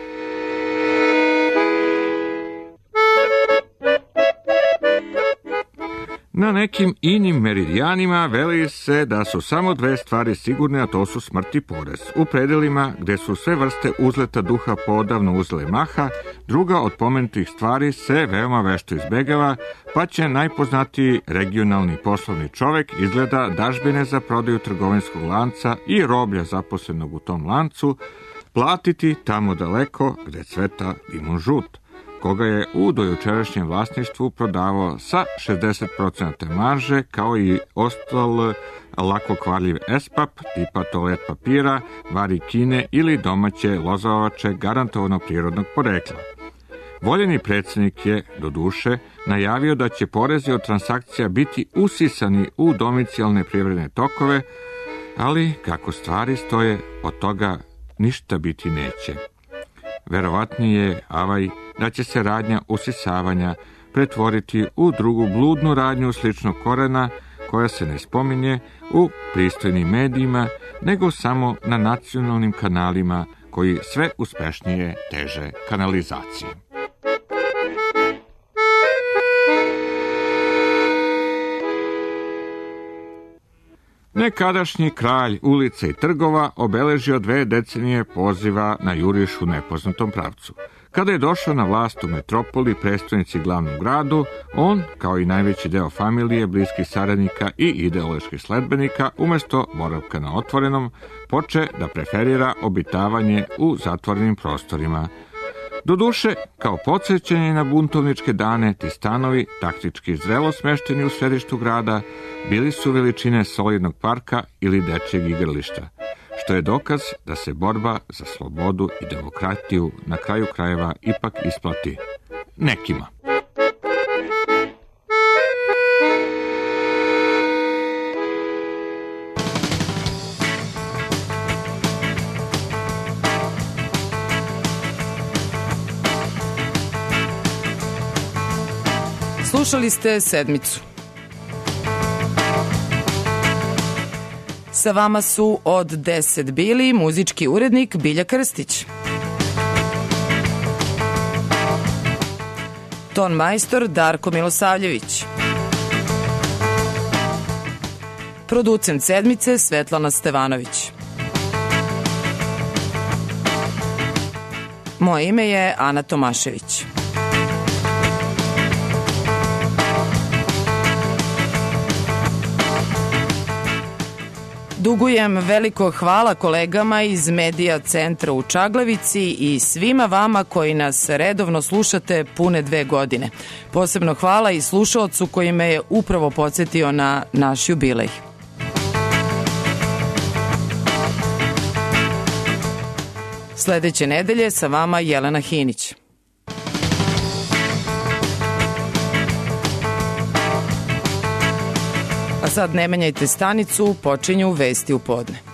Na nekim inim meridijanima veli se da su samo dve stvari sigurne, a to su smrt i porez. U predelima gde su sve vrste uzleta duha poodavno uzele maha, druga od pomenutih stvari se veoma vešto izbegava, pa će najpoznatiji regionalni poslovni čovek izgleda dažbine za prodaju trgovinskog lanca i roblja zaposlenog u tom lancu platiti tamo daleko gde cveta limun žut, koga je u dojučerašnjem vlasništvu prodavao sa 60% marže, kao i ostal lako kvarljiv espap, tipa toalet papira, varikine ili domaće lozavače garantovano prirodnog porekla. Voljeni predsjednik je, doduše, najavio da će porezi od transakcija biti usisani u domicijalne privredne tokove, ali kako stvari stoje, od toga ništa biti neće. Verovatnije je avaj da će se radnja usisavanja pretvoriti u drugu bludnu radnju sličnog korena, koja se ne spominje u pristojnim medijima, nego samo na nacionalnim kanalima koji sve uspešnije teže kanalizaciji. Nekadašnji kralj ulice i trgova obeležio 2 decenije poziva na juriš u nepoznatom pravcu. Kada je došao na vlast u metropoli, prestonici glavnom gradu, on, kao i najveći deo familije, bliskih saradnika i ideoloških sledbenika, umjesto boravka na otvorenom, poče da preferira obitavanje u zatvorenim prostorima. Doduše, kao podsjećanje na buntovničke dane, ti stanovi, taktički zrelo smešteni u središtu grada, bili su veličine solidnog parka ili dečjeg igrališta, što je dokaz da se borba za slobodu i demokratiju na kraju krajeva ipak isplati nekima. Slušali ste Sedmicu. Sa vama su od 10 bili muzički urednik Bilja Krstić, ton majstor Darko Milosavljević, producent Sedmice Svetlana Stevanović. Moje ime je Ana Tomašević. Dugujem veliko hvala kolegama iz Medija centra u Čaglavici i svima vama koji nas redovno slušate pune 2 godine. Posebno hvala i slušaocu koji me je upravo podsjetio na naš jubilej. Sledeće nedelje sa vama Jelena Hinić. A sad ne menjajte stanicu, počinju vesti u podne.